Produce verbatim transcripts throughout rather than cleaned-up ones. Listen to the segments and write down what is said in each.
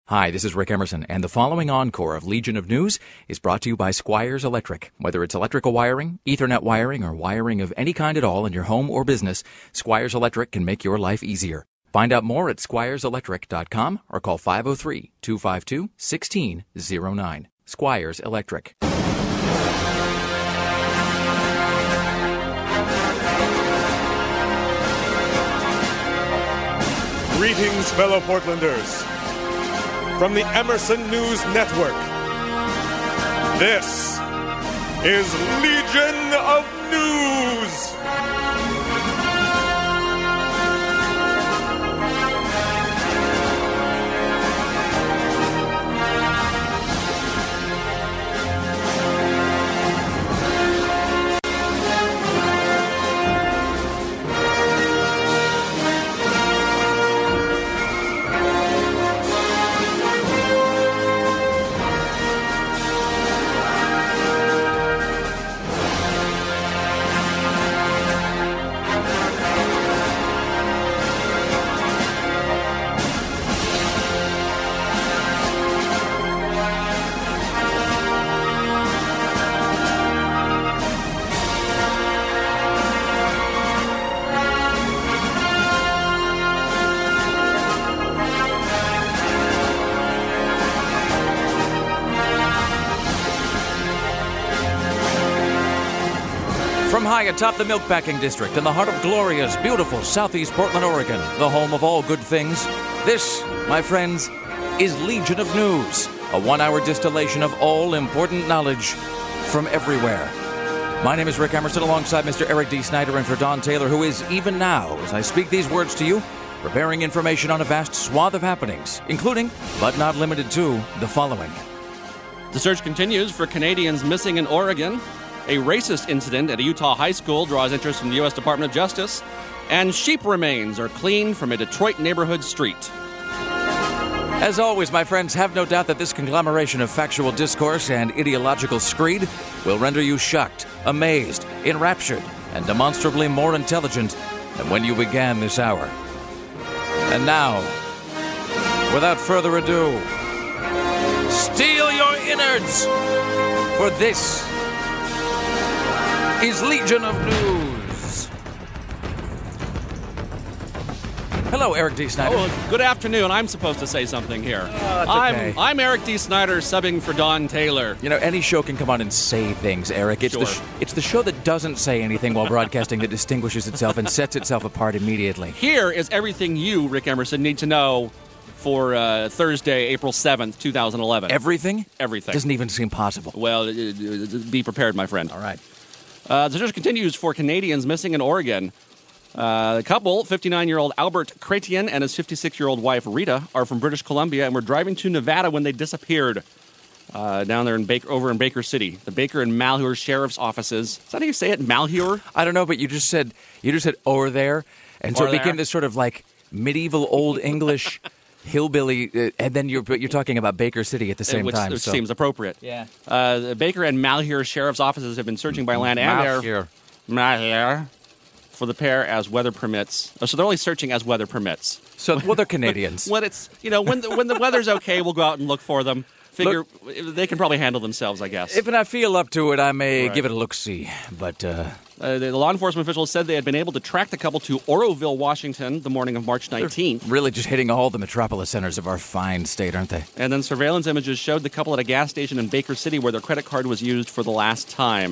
Hi, this is Rick Emerson, and the following encore of Legion of News is brought to you by Squires Electric. Whether it's electrical wiring, Ethernet wiring, or wiring of any kind at all in your home or business, Squires Electric can make your life easier. Find out more at squires electric dot com or call five oh three, two five two, one six oh nine. Squires Electric. Greetings, fellow Portlanders. From the Emerson News Network, this is Legion of News. From high atop the Milkpacking District in the heart of glorious, beautiful southeast Portland, Oregon, the home of all good things, this, my friends, is Legion of News, a one-hour distillation of all important knowledge from everywhere. My name is Rick Emerson, alongside Mister Eric D. Snyder, and for Don Taylor, who is, even now, as I speak these words to you, preparing information on a vast swath of happenings, including, but not limited to, the following. The search continues for Canadians missing in Oregon. A racist incident at a Utah high school draws interest from the U S Department of Justice. And sheep remains are cleaned from a Detroit neighborhood street. As always, my friends, have no doubt that this conglomeration of factual discourse and ideological screed will render you shocked, amazed, enraptured, and demonstrably more intelligent than when you began this hour. And now, without further ado, steel your innards, for this is Legion of News. Hello, Eric D. Snyder. Oh, good afternoon. I'm supposed to say something here. Uh, it's I'm okay. I'm Eric D. Snyder, subbing for Don Taylor. You know, any show can come on and say things, Eric. It's Sure. the sh- it's the show that doesn't say anything while broadcasting that distinguishes itself and sets itself apart immediately. Here is everything you, Rick Emerson, need to know for uh, Thursday, April seventh, twenty eleven. Everything? Everything. Doesn't even seem possible. Well, uh, uh, be prepared, my friend. All right. Uh, the search continues for Canadians missing in Oregon. Uh, the couple, fifty-nine-year-old Albert Chrétien and his fifty-six-year-old wife Rita, are from British Columbia and were driving to Nevada when they disappeared uh, down there in Baker, over in Baker City. The Baker and Malheur Sheriff's offices. Is that how you say it, Malheur? I don't know, but you just said you just said over there, and so Over it became there? this sort of like medieval Old English hillbilly, uh, and then you're but you're talking about Baker City at the same which, time. Which so. seems appropriate. Yeah. Uh, the Baker and Malheur Sheriff's offices have been searching by land and air. Malheur. Malheur. For the pair as weather permits. Oh, so they're only searching as weather permits. So, well, they're Canadians. When it's, you know, when the, when the weather's okay, we'll go out and look for them. Figure Look, they can probably handle themselves, I guess. If I feel up to it, I may Right. give it a look-see. But, uh... Uh, the, the law enforcement officials said they had been able to track the couple to Oroville, Washington, the morning of March nineteenth. really just hitting all the metropolis centers of our fine state, aren't they? And then surveillance images showed the couple at a gas station in Baker City where their credit card was used for the last time.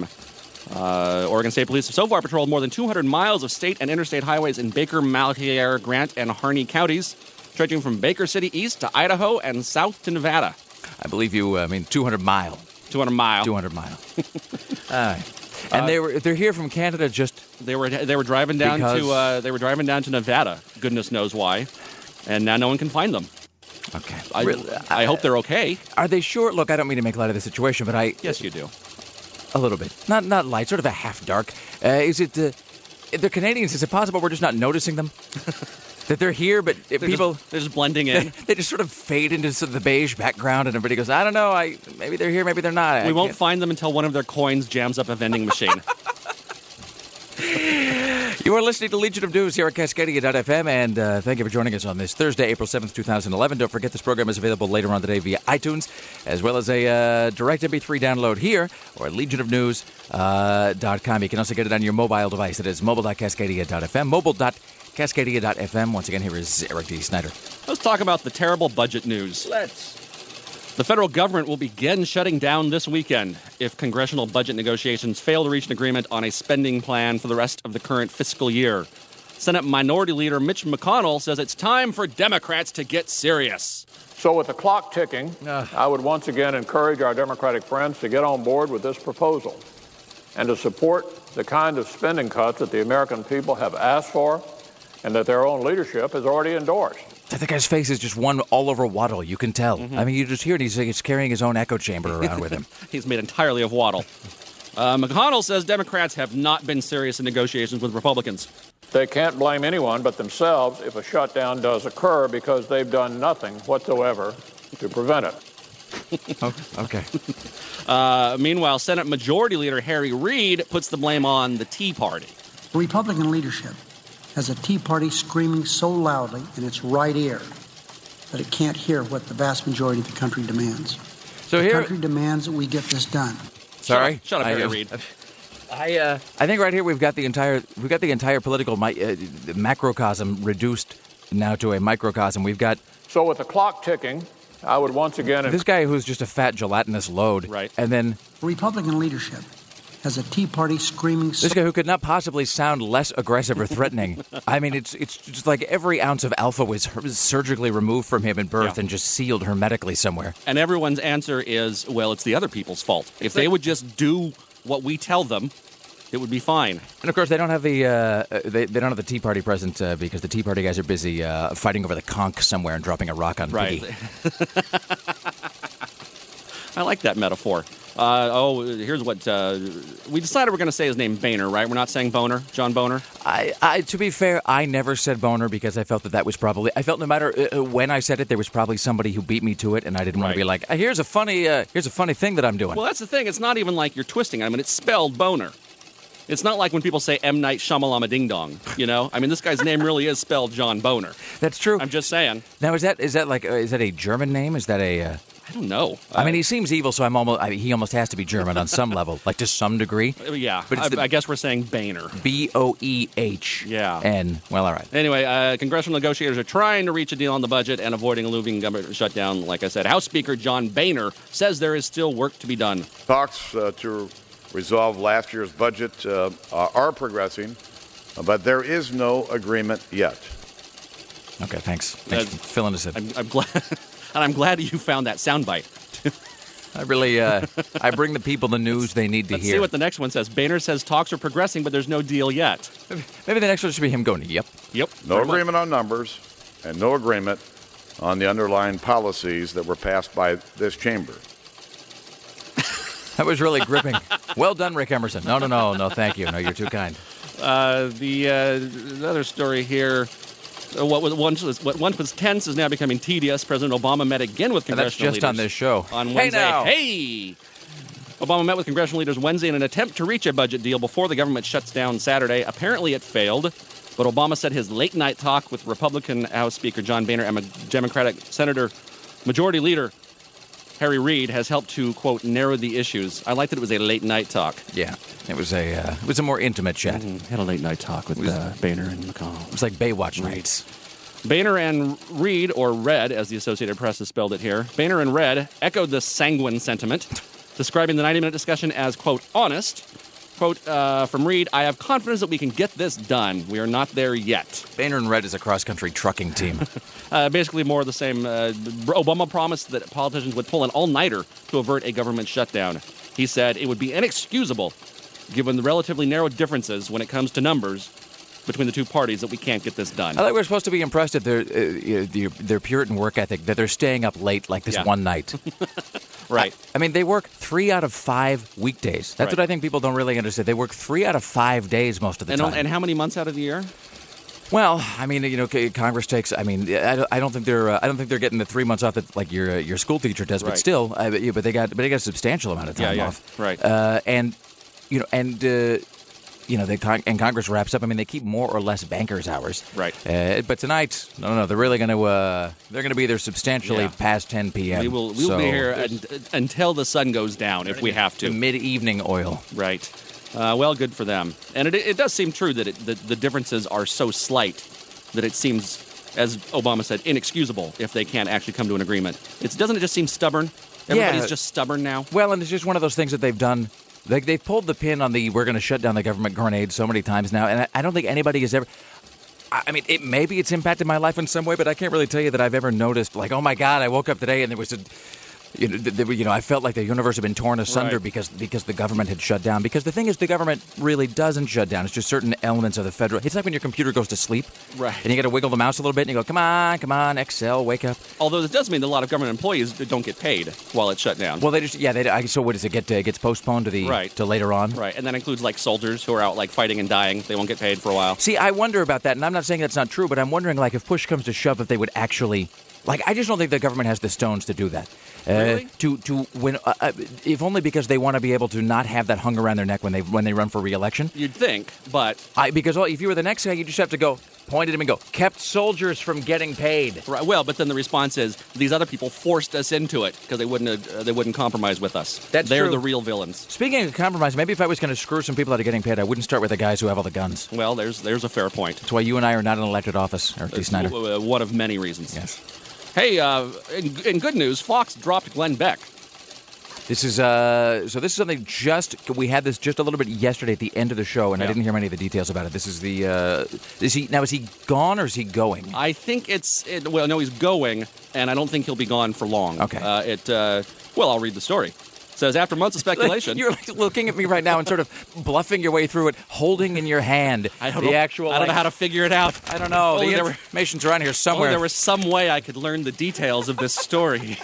Uh, Oregon State Police have so far patrolled more than two hundred miles of state and interstate highways in Baker, Malheur, Grant, and Harney counties, stretching from Baker City east to Idaho and south to Nevada. I believe you, uh, I mean, two hundred mile. two hundred mile. two hundred mile. All right. And Uh, they were, they're here from Canada just... They were they were driving down Because- to uh, they were driving down to Nevada. Goodness knows why, and now no one can find them. Okay. I, Really, I hope they're okay. Are they sure? Look, I don't mean to make light of the situation, but I... Yes, you do. A little bit. Not not light, sort of a half dark. Uh, is it... Uh, if they're Canadians, is it possible we're just not noticing them? That they're here, but if They're people... just, they're just blending in. They just sort of fade into sort of the beige background, and everybody goes, I don't know, I maybe they're here, maybe they're not. I We won't can't- find them until one of their coins jams up a vending machine. You are listening to Legion of News here at Cascadia dot f m, and uh, thank you for joining us on this Thursday, April seventh, twenty eleven. Don't forget this program is available later on today via iTunes, as well as a uh, direct M P three download here, or at legion of news dot com. You can also get it on your mobile device. It is mobile dot cascadia dot f m, mobile dot cascadia dot f m. Once again, here is Eric D. Snyder. Let's talk about the terrible budget news. Let's. The federal government will begin shutting down this weekend if congressional budget negotiations fail to reach an agreement on a spending plan for the rest of the current fiscal year. Senate Minority Leader Mitch McConnell says it's time for Democrats to get serious. So with the clock ticking, uh. I would once again encourage our Democratic friends to get on board with this proposal and to support the kind of spending cuts that the American people have asked for and that their own leadership has already endorsed. That guy's face is just one all over waddle. You can tell. Mm-hmm. I mean, you just hear it. He's, he's carrying his own echo chamber around with him. He's made entirely of waddle. Uh, McConnell says Democrats have not been serious in negotiations with Republicans. They can't blame anyone but themselves if a shutdown does occur because they've done nothing whatsoever to prevent it. oh, okay. Uh, meanwhile, Senate Majority Leader Harry Reid puts the blame on the Tea Party. Republican leadership has a Tea Party screaming so loudly in its right ear that it can't hear what the vast majority of the country demands. So the here, country demands that we get this done. Sorry, shut up, shut up I, Harry uh, Reid. I uh, I think right here we've got the entire we've got the entire political mi- uh, macrocosm reduced now to a microcosm. We've got so with the clock ticking, I would once again this guy who's just a fat gelatinous load, right? And then Republican leadership has a Tea Party screaming. This guy who could not possibly sound less aggressive or threatening. I mean, it's it's just like every ounce of alpha was surgically removed from him in birth yeah. and just sealed hermetically somewhere. And everyone's answer is, well, it's the other people's fault. If they would just do what we tell them, it would be fine. And of course, they don't have the uh, they they don't have the Tea Party present uh, because the Tea Party guys are busy uh, fighting over the conch somewhere and dropping a rock on right. Piggy. I like that metaphor. Uh, oh, here's what uh, we decided we're going to say his name Boehner, right? We're not saying Boner, John Boehner. I, I, to be fair, I never said Boner because I felt that that was probably. I felt no matter uh, when I said it, there was probably somebody who beat me to it, and I didn't right. want to be like, here's a funny, uh, here's a funny thing that I'm doing. Well, that's the thing. It's not even like you're twisting. I mean, it's spelled Boner. It's not like when people say M. Night Shyamalama Ding Dong, you know? I mean, this guy's name really is spelled John Boehner. That's true. I'm just saying. Now, is that is that like uh, is that a German name? Is that a? Uh... I don't know. I uh, mean, he seems evil, so I'm almost. I mean, he almost has to be German on some level, like to some degree. Yeah, but I, the, I guess we're saying Boehner. B O E H. Yeah. And well, all right. Anyway, uh, congressional negotiators are trying to reach a deal on the budget and avoiding a looming government shutdown. Like I said, House Speaker John Boehner says there is still work to be done. Talks uh, to resolve last year's budget uh, are progressing, but there is no agreement yet. Okay, thanks. Thanks uh, for filling us in. I'm, I'm glad, and I'm glad you found that soundbite. I really, uh, I bring the people the news they need to Let's hear. see what the next one says. Boehner says talks are progressing, but there's no deal yet. Maybe the next one should be him going, yep. Yep. No agreement much. on numbers, and no agreement on the underlying policies that were passed by this chamber. That was really gripping. Well done, Rick Emerson. No, no, no, no, thank you. No, you're too kind. Uh, the uh, other story here, uh, what, was once was, what once was tense is now becoming tedious. President Obama met again with congressional leaders. That's just on this show. On Wednesday. Hey, now. Hey! Obama met with congressional leaders Wednesday in an attempt to reach a budget deal before the government shuts down Saturday. Apparently it failed, but Obama said his late-night talk with Republican House Speaker John Boehner and Democratic Senator Majority Leader Harry Reid has helped to, quote, narrow the issues. I like that it was a late-night talk. Yeah, it was a uh, it was a more intimate chat. Mm-hmm. Had a late-night talk with uh, Boehner and McConnell. It was like Baywatch nights. Boehner and Reid, or Red, as the Associated Press has spelled it here, Boehner and Red echoed the sanguine sentiment, describing the ninety-minute discussion as, quote, honest. Quote, uh, from Reid, I have confidence that we can get this done. We are not there yet. Boehner and Red is a cross-country trucking team. uh, basically more of the same. Uh, Obama promised that politicians would pull an all-nighter to avert a government shutdown. He said it would be inexcusable, given the relatively narrow differences when it comes to numbers between the two parties, that we can't get this done. I thought we were supposed to be impressed at their, uh, their, their Puritan work ethic, that they're staying up late like this yeah. one night. Right. I, I mean, they work three out of five weekdays. That's right. what I think people don't really understand. They work three out of five days most of the and, time. And how many months out of the year? Well, I mean, you know, Congress takes. I mean, I don't, I don't think they're. Uh, I don't think they're getting the three months off that like your uh, your school teacher does. But right. still, uh, but, yeah, but they got. But they got a substantial amount of time yeah, yeah. off. Right. Uh, and you know, and uh, you know, the con- and Congress wraps up, I mean, they keep more or less bankers' hours. Right. Uh, but tonight, no, no, they're really going to uh, they're going to be there substantially Yeah. past ten p.m. We will we'll so be here un- until the sun goes down if we have to. Mid-evening oil. Right. Uh, well, good for them. And it, it does seem true that it, the, the differences are so slight that it seems, as Obama said, inexcusable if they can't actually come to an agreement. It's, doesn't it just seem stubborn? Everybody's Yeah. just stubborn now. Well, and it's just one of those things that they've done. Like they've pulled the pin on the "we're going to shut down the government" grenade so many times now, and I, I don't think anybody has ever. I I mean, it maybe it's impacted my life in some way, but I can't really tell you that I've ever noticed. Like, oh my God, I woke up today and there was a. You know, th- th- you know, I felt like the universe had been torn asunder Right. because because the government had shut down. Because the thing is, the government really doesn't shut down. It's just certain elements of the federal. It's like when your computer goes to sleep, Right. And you got to wiggle the mouse a little bit, and you go, "Come on, come on, Excel, wake up." Although it does mean that a lot of government employees don't get paid while it's shut down. Well, they just yeah. They, I, so what does it get? To, it gets postponed to the Right. to later on, Right, and that includes like soldiers who are out like fighting and dying. They won't get paid for a while. See, I wonder about that, and I'm not saying that's not true, but I'm wondering, like, if push comes to shove, if they would actually, like, I just don't think the government has the stones to do that. Uh, Really? To to when, uh, uh, if only because they want to be able to not have that hung around their neck when they when they run for re-election. You'd think, but I because well, if you were the next guy, you just have to go point at him and go, kept soldiers from getting paid. right, well, but then the response is these other people forced us into it because they wouldn't uh, they wouldn't compromise with us. That's They're true. the real villains. Speaking of compromise, maybe if I was going to screw some people out of getting paid, I wouldn't start with the guys who have all the guns. Well, there's there's a fair point. That's why you and I are not in elected office, or D. Snyder. W- w- One of many reasons. Yes. Hey, uh, in, in good news, Fox dropped Glenn Beck. This is uh, so. This is something just we had this just a little bit yesterday at the end of the show, and I Yeah. didn't hear many of the details about it. This is the uh, is he now? Is he gone or is he going? I think it's it, well, no, he's going, and I don't think he'll be gone for long. Okay. Uh, it uh, well, I'll read the story. It says after months of speculation, You're like looking at me right now and sort of bluffing your way through it, holding in your hand I don't the know, actual. I don't know like- how to figure it out. I don't know. Only the there were- information's around here Only somewhere. there was some way I could learn the details of this story.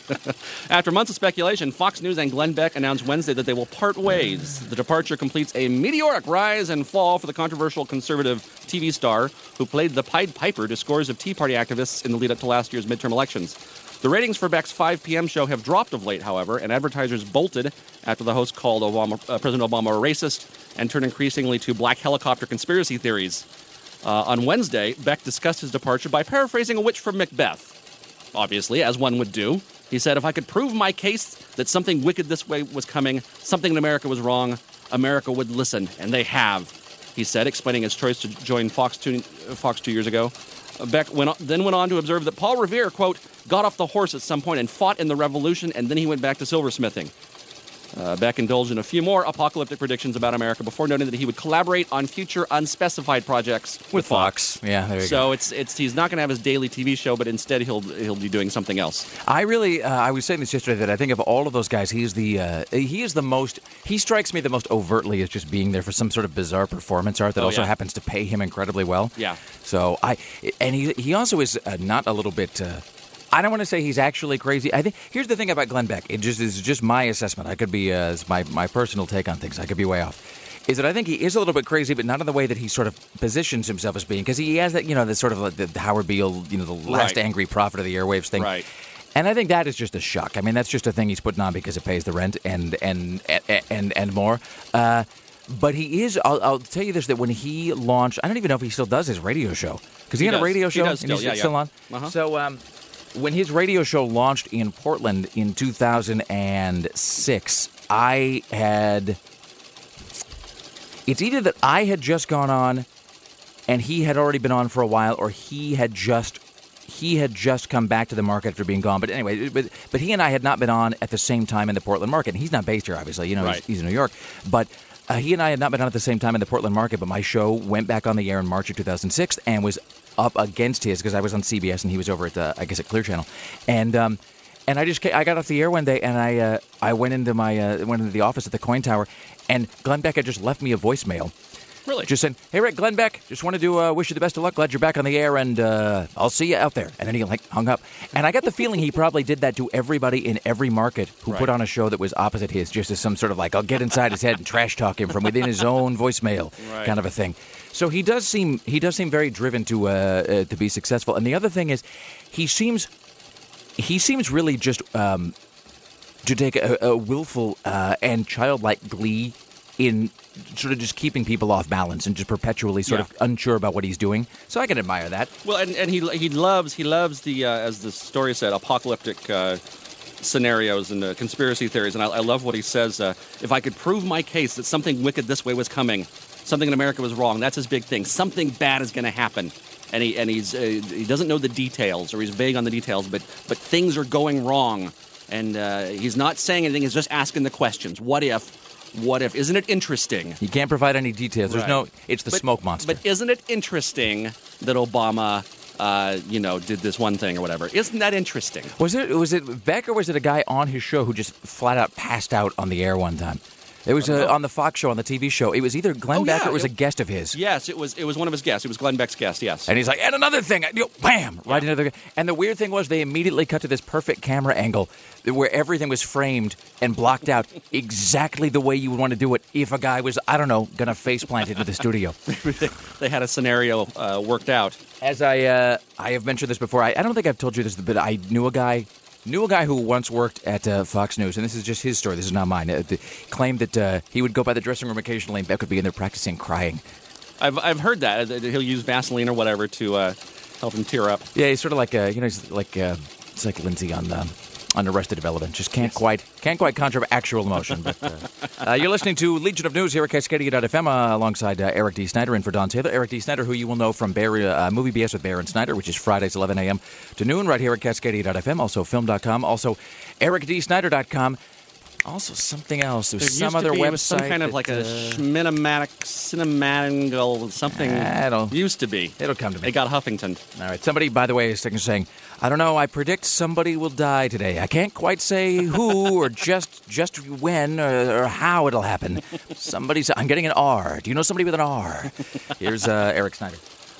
After months of speculation, Fox News and Glenn Beck announced Wednesday that they will part ways. The departure completes a meteoric rise and fall for the controversial conservative T V star who played the Pied Piper to scores of Tea Party activists in the lead up to last year's midterm elections. The ratings for Beck's five p.m. show have dropped of late, however, and advertisers bolted after the host called Obama, uh, President Obama a racist and turned increasingly to black helicopter conspiracy theories. Uh, on Wednesday, Beck discussed his departure by paraphrasing a witch from Macbeth. Obviously, as one would do. He said, if I could prove my case that something wicked this way was coming, something in America was wrong, America would listen, and they have, he said, explaining his choice to join Fox two, Fox two years ago. Beck went on, then went on to observe that Paul Revere, quote, got off the horse at some point and fought in the revolution, and then he went back to silversmithing. Uh, Beck indulged in a few more apocalyptic predictions about America before noting that he would collaborate on future unspecified projects with, with Fox. Yeah, there you So go. it's it's he's not going to have his daily T V show, but instead he'll he'll be doing something else. I really, uh, I was saying this yesterday that I think of all of those guys, he's the uh, he is the most. He strikes me the most overtly as just being there for some sort of bizarre performance art that Oh, also yeah. happens to pay him incredibly well. Yeah. So I and he he also is uh, not a little bit. Uh, I don't want to say he's actually crazy. I think here's the thing about Glenn Beck. It just is just my assessment. I could be uh, it's my my personal take on things. I could be way off. Is that I think he is a little bit crazy, but not in the way that he sort of positions himself as being, because he has that, you know, the sort of like the, the Howard Beale, you know, the last Right. angry prophet of the airwaves thing. Right. And I think that is just a shock. I mean, that's just a thing he's putting on because it pays the rent and and and and, and more. Uh, but he is. I'll, I'll tell you this: that when he launched, I don't even know if he still does his radio show, because he, He had a does. radio He show does and still, he's yeah, still yeah. on. Uh-huh. So um, when his radio show launched in Portland in two thousand six, I had. It's either that I had just gone on, and he had already been on for a while, or he had just. He had just come back to the market after being gone. But anyway, but, but he and I had not been on at the same time in the Portland market. And he's not based here, obviously. You know, Right. he's, he's in New York. But uh, he and I had not been on at the same time in the Portland market. But my show went back on the air in March of two thousand six and was up against his, because I was on C B S and he was over at, uh, I guess, at Clear Channel. And um, and I just ca- I got off the air one day and I uh, I went into my uh, went into the office at the Coin Tower, and Glenn Beck had just left me a voicemail. Really? Just saying, hey, Rick, Glenn Beck, just wanted to uh, wish you the best of luck. Glad you're back on the air, and uh, I'll see you out there. And then he like hung up. And I got the feeling he probably did that to everybody in every market who Right. put on a show that was opposite his, just as some sort of like, I'll get inside his head and trash talk him from within his own voicemail Right. kind of a thing. So he does seem he does seem very driven to uh, uh, to be successful. And the other thing is, he seems he seems really just um, to take a, a willful uh, and childlike glee in sort of just keeping people off balance and just perpetually sort Yeah. of unsure about what he's doing. So I can admire that. Well, and, and he he loves he loves the uh, as the story said, apocalyptic uh, scenarios and uh, conspiracy theories. And I, I love what he says. Uh, if I could prove my case that something wicked this way was coming, something in America was wrong. That's his big thing. Something bad is going to happen. And he and he's uh, he doesn't know the details, or he's vague on the details, but but things are going wrong. And uh, he's not saying anything. He's just asking the questions. What if? What if? Isn't it interesting? He can't provide any details. There's Right. no. It's the But- smoke monster. But isn't it interesting that Obama, uh, you know, did this one thing or whatever? Isn't that interesting? Was it was it Beck or was it a guy on his show who just flat out passed out on the air one time? It was uh, on the Fox show, on the T V show. It was either Glenn Oh, Beck yeah, or it was it- a guest of his. Yes, it was. It was one of his guests. It was Glenn Beck's guest. Yes. And he's like, and another thing, you know, bam, right into the. And the weird thing was they immediately cut to this perfect camera angle where everything was framed and blocked out exactly the way you would want to do it if a guy was, I don't know, going to face plant into the studio. They had a scenario uh, worked out. As I uh, I have mentioned this before, I, I don't think I've told you this, but I knew a guy knew a guy who once worked at uh, Fox News, and this is just his story. This is not mine. Uh, the, claimed that uh, he would go by the dressing room occasionally, and Beck would be in there practicing crying. I've I've heard that that he'll use Vaseline or whatever to uh, help him tear up. Yeah, he's sort of like uh, you know, he's like uh, it's like Lindsay on um, on Arrested Development. Just can't quite can't quite conjure actual emotion. But uh, uh, you're listening to Legion of News here at Cascadia dot f m uh, alongside uh, Eric D. Snyder and for Don Taylor. Eric D. Snyder, who you will know from Bear, uh, Movie B S with Bear and Snyder, which is Fridays eleven a.m. to noon right here at Cascadia dot f m. Also film dot com. Also Eric D Snyder dot com. Also something else. There's There some used other to be, website. it was some kind of that, like a uh, cinematic, cinematic something. I don't- Used to be. It'll come to me. It got Huffington. All right. Somebody, by the way, is saying, I don't know, I predict somebody will die today. I can't quite say who or just just when or, or how it'll happen. Somebody's, I'm getting an R. Do you know somebody with an R? Here's uh, Eric Snyder.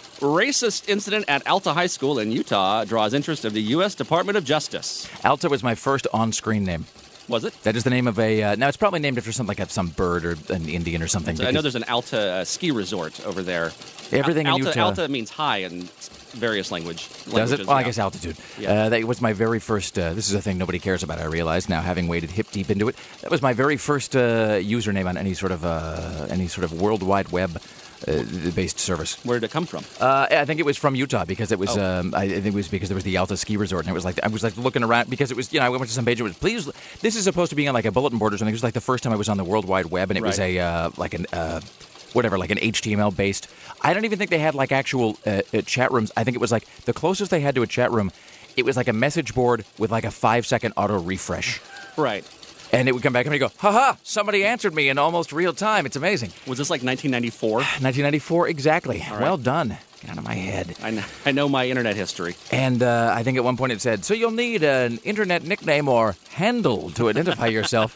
Racist incident at Alta High School in Utah draws interest of the U S Department of Justice. Alta was my first on-screen name. Was it? That is the name of a, uh, now it's probably named after something like a, some bird or an Indian or something. I know because there's an Alta uh, ski resort over there. Everything in Alta, Utah- Alta means high in various language. Does it? languages, Well, I yeah. guess altitude. Yeah. Uh, that was my very first. Uh, this is a thing nobody cares about. I realize now, having waded hip deep into it. That was my very first uh, username on any sort of uh, any sort of World Wide Web uh, based service. Where did it come from? Uh, I think it was from Utah because it was. Oh. Um, I think it was because there was the Alta Ski Resort, and it was like I was like looking around because it was. You know, I went to some page. It was please. This is supposed to be on like a bulletin board or something. It was like the first time I was on the World Wide Web, and it was Right. a uh, like an. Uh, Whatever, like an H T M L based. I don't even think they had like actual uh, uh, chat rooms. I think it was like the closest they had to a chat room. It was like a message board with like a five second auto refresh, Right. and it would come back and you go, "Ha ha! Somebody answered me in almost real time. It's amazing." Was this like nineteen ninety-four? nineteen ninety-four, exactly. right. Well done. Get out of my head. I know, I know my internet history. And uh, I think at one point it said, "So you'll need an internet nickname or handle to identify yourself."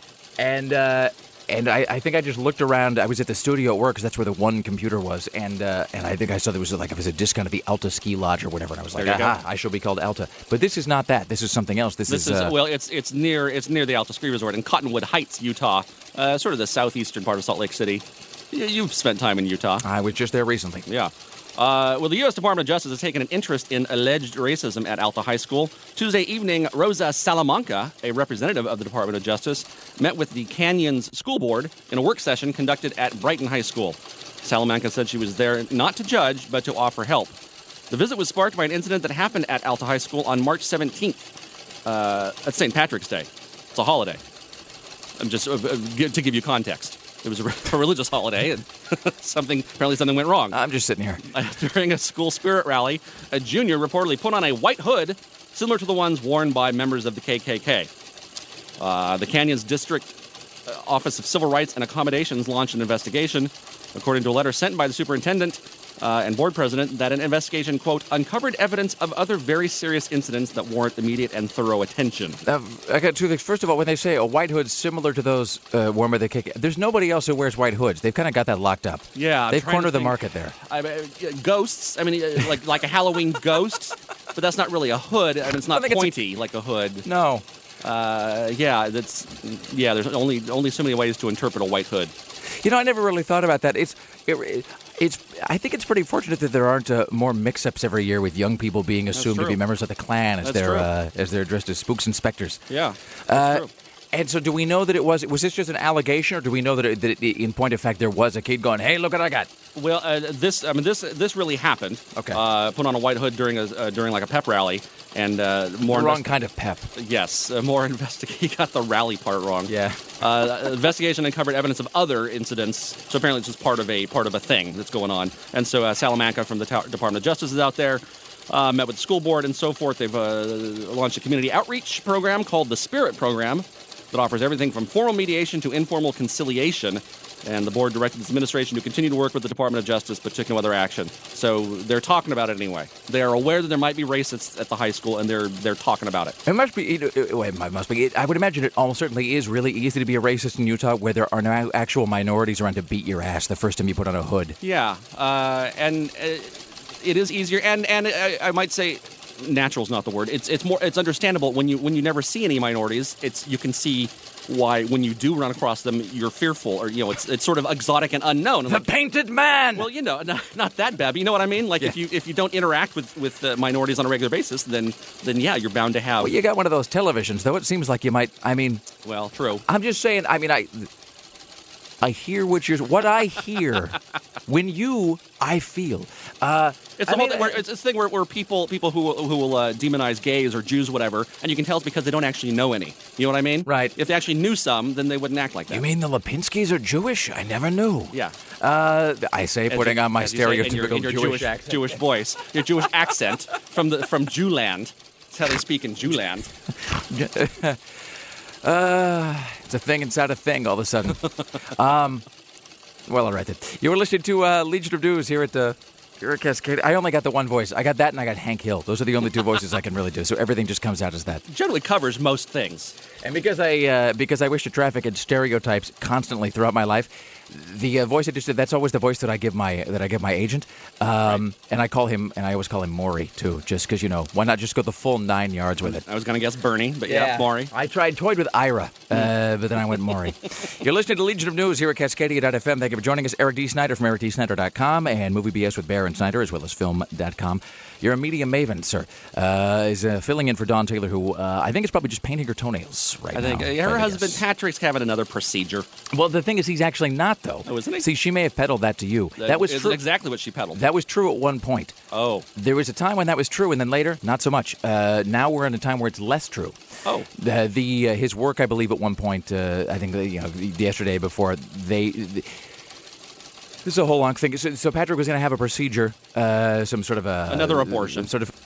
and uh, and I, I think I just looked around. I was at the studio at work because that's where the one computer was, and uh, and I think I saw there was like it was a discount at the Alta Ski Lodge or whatever, and I was like, There you "Aha! go. I shall be called Alta." But this is not that. This is something else. This, This is, is uh, well, it's it's near it's near the Alta Ski Resort in Cottonwood Heights, Utah, uh, sort of the southeastern part of Salt Lake City. Y- You've spent time in Utah, I was just there recently. yeah. Uh, well, the U S Department of Justice has taken an interest in alleged racism at Alta High School. Tuesday evening, Rosa Salamanca, a representative of the Department of Justice, met with the Canyons School Board in a work session conducted at Brighton High School. Salamanca said she was there not to judge, but to offer help. The visit was sparked by an incident that happened at Alta High School on March seventeenth. Uh, that's Saint Patrick's Day. It's a holiday. I'm just uh, uh, give- to give you context. It was a, re- a religious holiday, and something apparently something went wrong. I'm just sitting here. Uh, during a school spirit rally, a junior reportedly put on a white hood similar to the ones worn by members of the K K K. Uh, the Canyons District uh, Office of Civil Rights and Accommodations launched an investigation, according to a letter sent by the superintendent uh, and board president, that an investigation, quote, uncovered evidence of other very serious incidents that warrant immediate and thorough attention. Uh, I got two things. First of all, when they say a white hood similar to those uh, worn by the K K K, there's nobody else who wears white hoods. They've kind of got that locked up. Yeah, I'm They've trying to cornered the think. market there. I mean, uh, ghosts. I mean, uh, like like a Halloween ghost, but that's not really a hood, and it's not think it's a- pointy like a hood. No. Uh, yeah, that's yeah. There's only only so many ways to interpret a white hood. You know, I never really thought about that. It's, it, it's. I think it's pretty fortunate that there aren't uh, more mix-ups every year with young people being assumed to true. be members of the Klan as That's they're true. uh, as they're dressed as spooks and specters. Yeah, that's Uh, true. And so do we know that it was, was this just an allegation, or do we know that, it, that it, in point of fact there was a kid going, hey, look what I got? Well, uh, this, I mean, this this really happened. Okay. Uh, put on a white hood during a uh, during like a pep rally, and uh, more The wrong investi- kind of pep. Yes, uh, more investigation. He got the rally part wrong. Yeah. Uh, investigation uncovered evidence of other incidents. So apparently, it's just part of a part of a thing that's going on. And so uh, Salamanca from the Ta- Department of Justice is out there. Uh, met with the school board and so forth. They've uh, launched a community outreach program called the Spirit Program that offers everything from formal mediation to informal conciliation. And the board directed its administration to continue to work with the Department of Justice, but took no other action. So they're talking about it anyway. They are aware that there might be racists at the high school, and they're they're talking about it. It must be. It, it, wait, it must be. It, I would imagine it almost certainly is really easy to be a racist in Utah, where there are no actual minorities around to beat your ass the first time you put on a hood. Yeah, uh, and uh, it is easier, and and I, I might say, natural is not the word. It's it's more. It's understandable when you when you never see any minorities. It's you can see why when you do run across them, you're fearful, or you know, it's it's sort of exotic and unknown. The like, painted man. Well, you know, not, not that bad, but you know what I mean. Like Yeah. if you if you don't interact with with uh, minorities on a regular basis, then then yeah, you're bound to have. Well, you got one of those televisions, though. It seems like you might. I mean, Well, true. I'm just saying. I mean, I. I hear what you're. What I hear when you, I feel. Uh, It's I the whole mean, thing where it's this thing where, where people people who who will uh, demonize gays or Jews, whatever, and you can tell it's because they don't actually know any. You know what I mean? Right. If they actually knew some, then they wouldn't act like that. You mean the Lipinskis are Jewish? I never knew. Yeah. Uh, I say, As putting you- on my as you say, in your- stereotypical in your Jewish, Jewish accent. Jewish voice, your Jewish accent from the from Jewland. That's how they speak in Jewland. Uh, it's a thing inside a thing all of a sudden. um, well, all right then. You were listening to uh, Legion of News here at the here at Cascade. I only got the one voice. I got that and I got Hank Hill. Those are the only two voices I can really do. So everything just comes out as that. Generally covers most things. And because I uh, because I wish to traffic in stereotypes constantly throughout my life, the uh, voice I just did, that's always the voice that I give my that I give my agent. Um, Right. And I call him, and I always call him Maury too, just because, you know, why not just go the full nine yards with it? I was going to guess Bernie, but yeah, Maury. I tried, toyed with Ira, uh, but then I went Maury. You're listening to Legion of News here at Cascadia dot f m. Thank you for joining us. Eric D. Snyder from eric d snyder dot com and Movie B S with Bear and Snyder, as well as film dot com. You're a media maven, sir. Uh, is uh, filling in for Dawn Taylor, who uh, I think is probably just painting her toenails right I now. think uh, if I her had to husband guess. Patrick's having another procedure. Well, the thing is, he's actually not, though. Oh, isn't he? See, she may have peddled that to you. That, was isn't true. exactly what she peddled. That was true at one point. oh. There was a time when that was true, and then later, not so much. Uh, now we're in a time where it's less true. Oh. The, the uh, his work, I believe, at one point, uh, I think, uh, you know, yesterday before they. The, this is a whole long thing. So, so Patrick was going to have a procedure, uh, some sort of a Another abortion. sort of.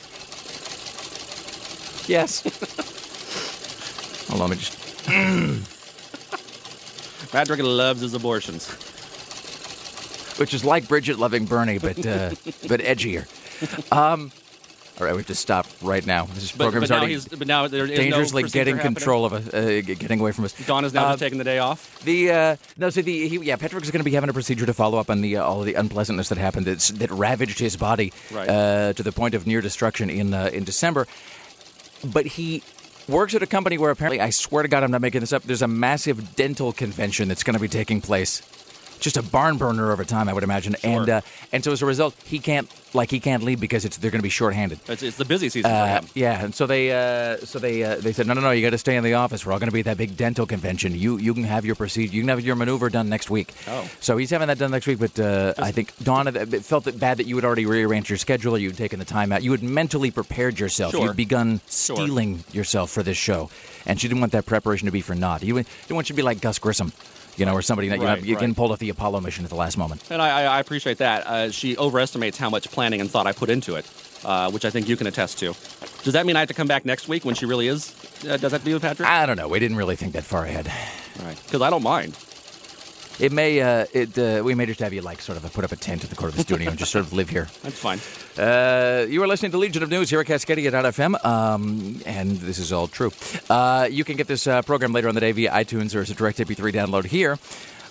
Yes. Hold on, let me just. Patrick loves his abortions. Which is like Bridget loving Bernie, but uh, but edgier. Um, all right, we have to stop right now. This But, program's but now already he's but now there is dangerously no procedure getting happening. control of us, uh, getting away from us. Dawn is now Uh, just taking the day off. The uh, no, so the he, yeah, Patrick is going to be having a procedure to follow up on the uh, all of the unpleasantness that happened that's, that ravaged his body Right. uh, to the point of near destruction in uh, in December. But he works at a company where apparently, I swear to God, I'm not making this up. There's a massive dental convention that's going to be taking place. Just a barn burner over time, I would imagine. Sure. And uh, and so as a result, he can't like he can't leave because it's they're going to be shorthanded. It's, it's the busy season for Uh, him. yeah, and so they uh, so they uh, they said no no no you got to stay in the office. We're all going to be at that big dental convention. You you can have your procedure. You can have your maneuver done next week. Oh. So he's having that done next week. But uh, I think Dawn uh, it felt it bad that you had already rearranged your schedule, or you'd taken the time out. You had mentally prepared yourself. Sure. You'd begun Sure. steeling yourself for this show, and she didn't want that preparation to be for naught. You didn't want you to be like Gus Grissom. You know, or somebody that you know, Right, you right. getting pulled off the Apollo mission at the last moment. And I, I I appreciate that. Uh, she overestimates how much planning and thought I put into it, uh, which I think you can attest to. Does that mean I have to come back next week when she really is? Uh, does that have to be with Patrick? I don't know. We didn't really think that far ahead. All right. Because I don't mind. It may, uh, it uh, we may just have you like sort of put up a tent in the corner of the studio and just sort of live here. That's fine. Uh, you are listening to Legion of News here at Cascadia dot f m, um, and this is all true. Uh, you can get this uh, program later on the day via iTunes or as a direct M P three download here.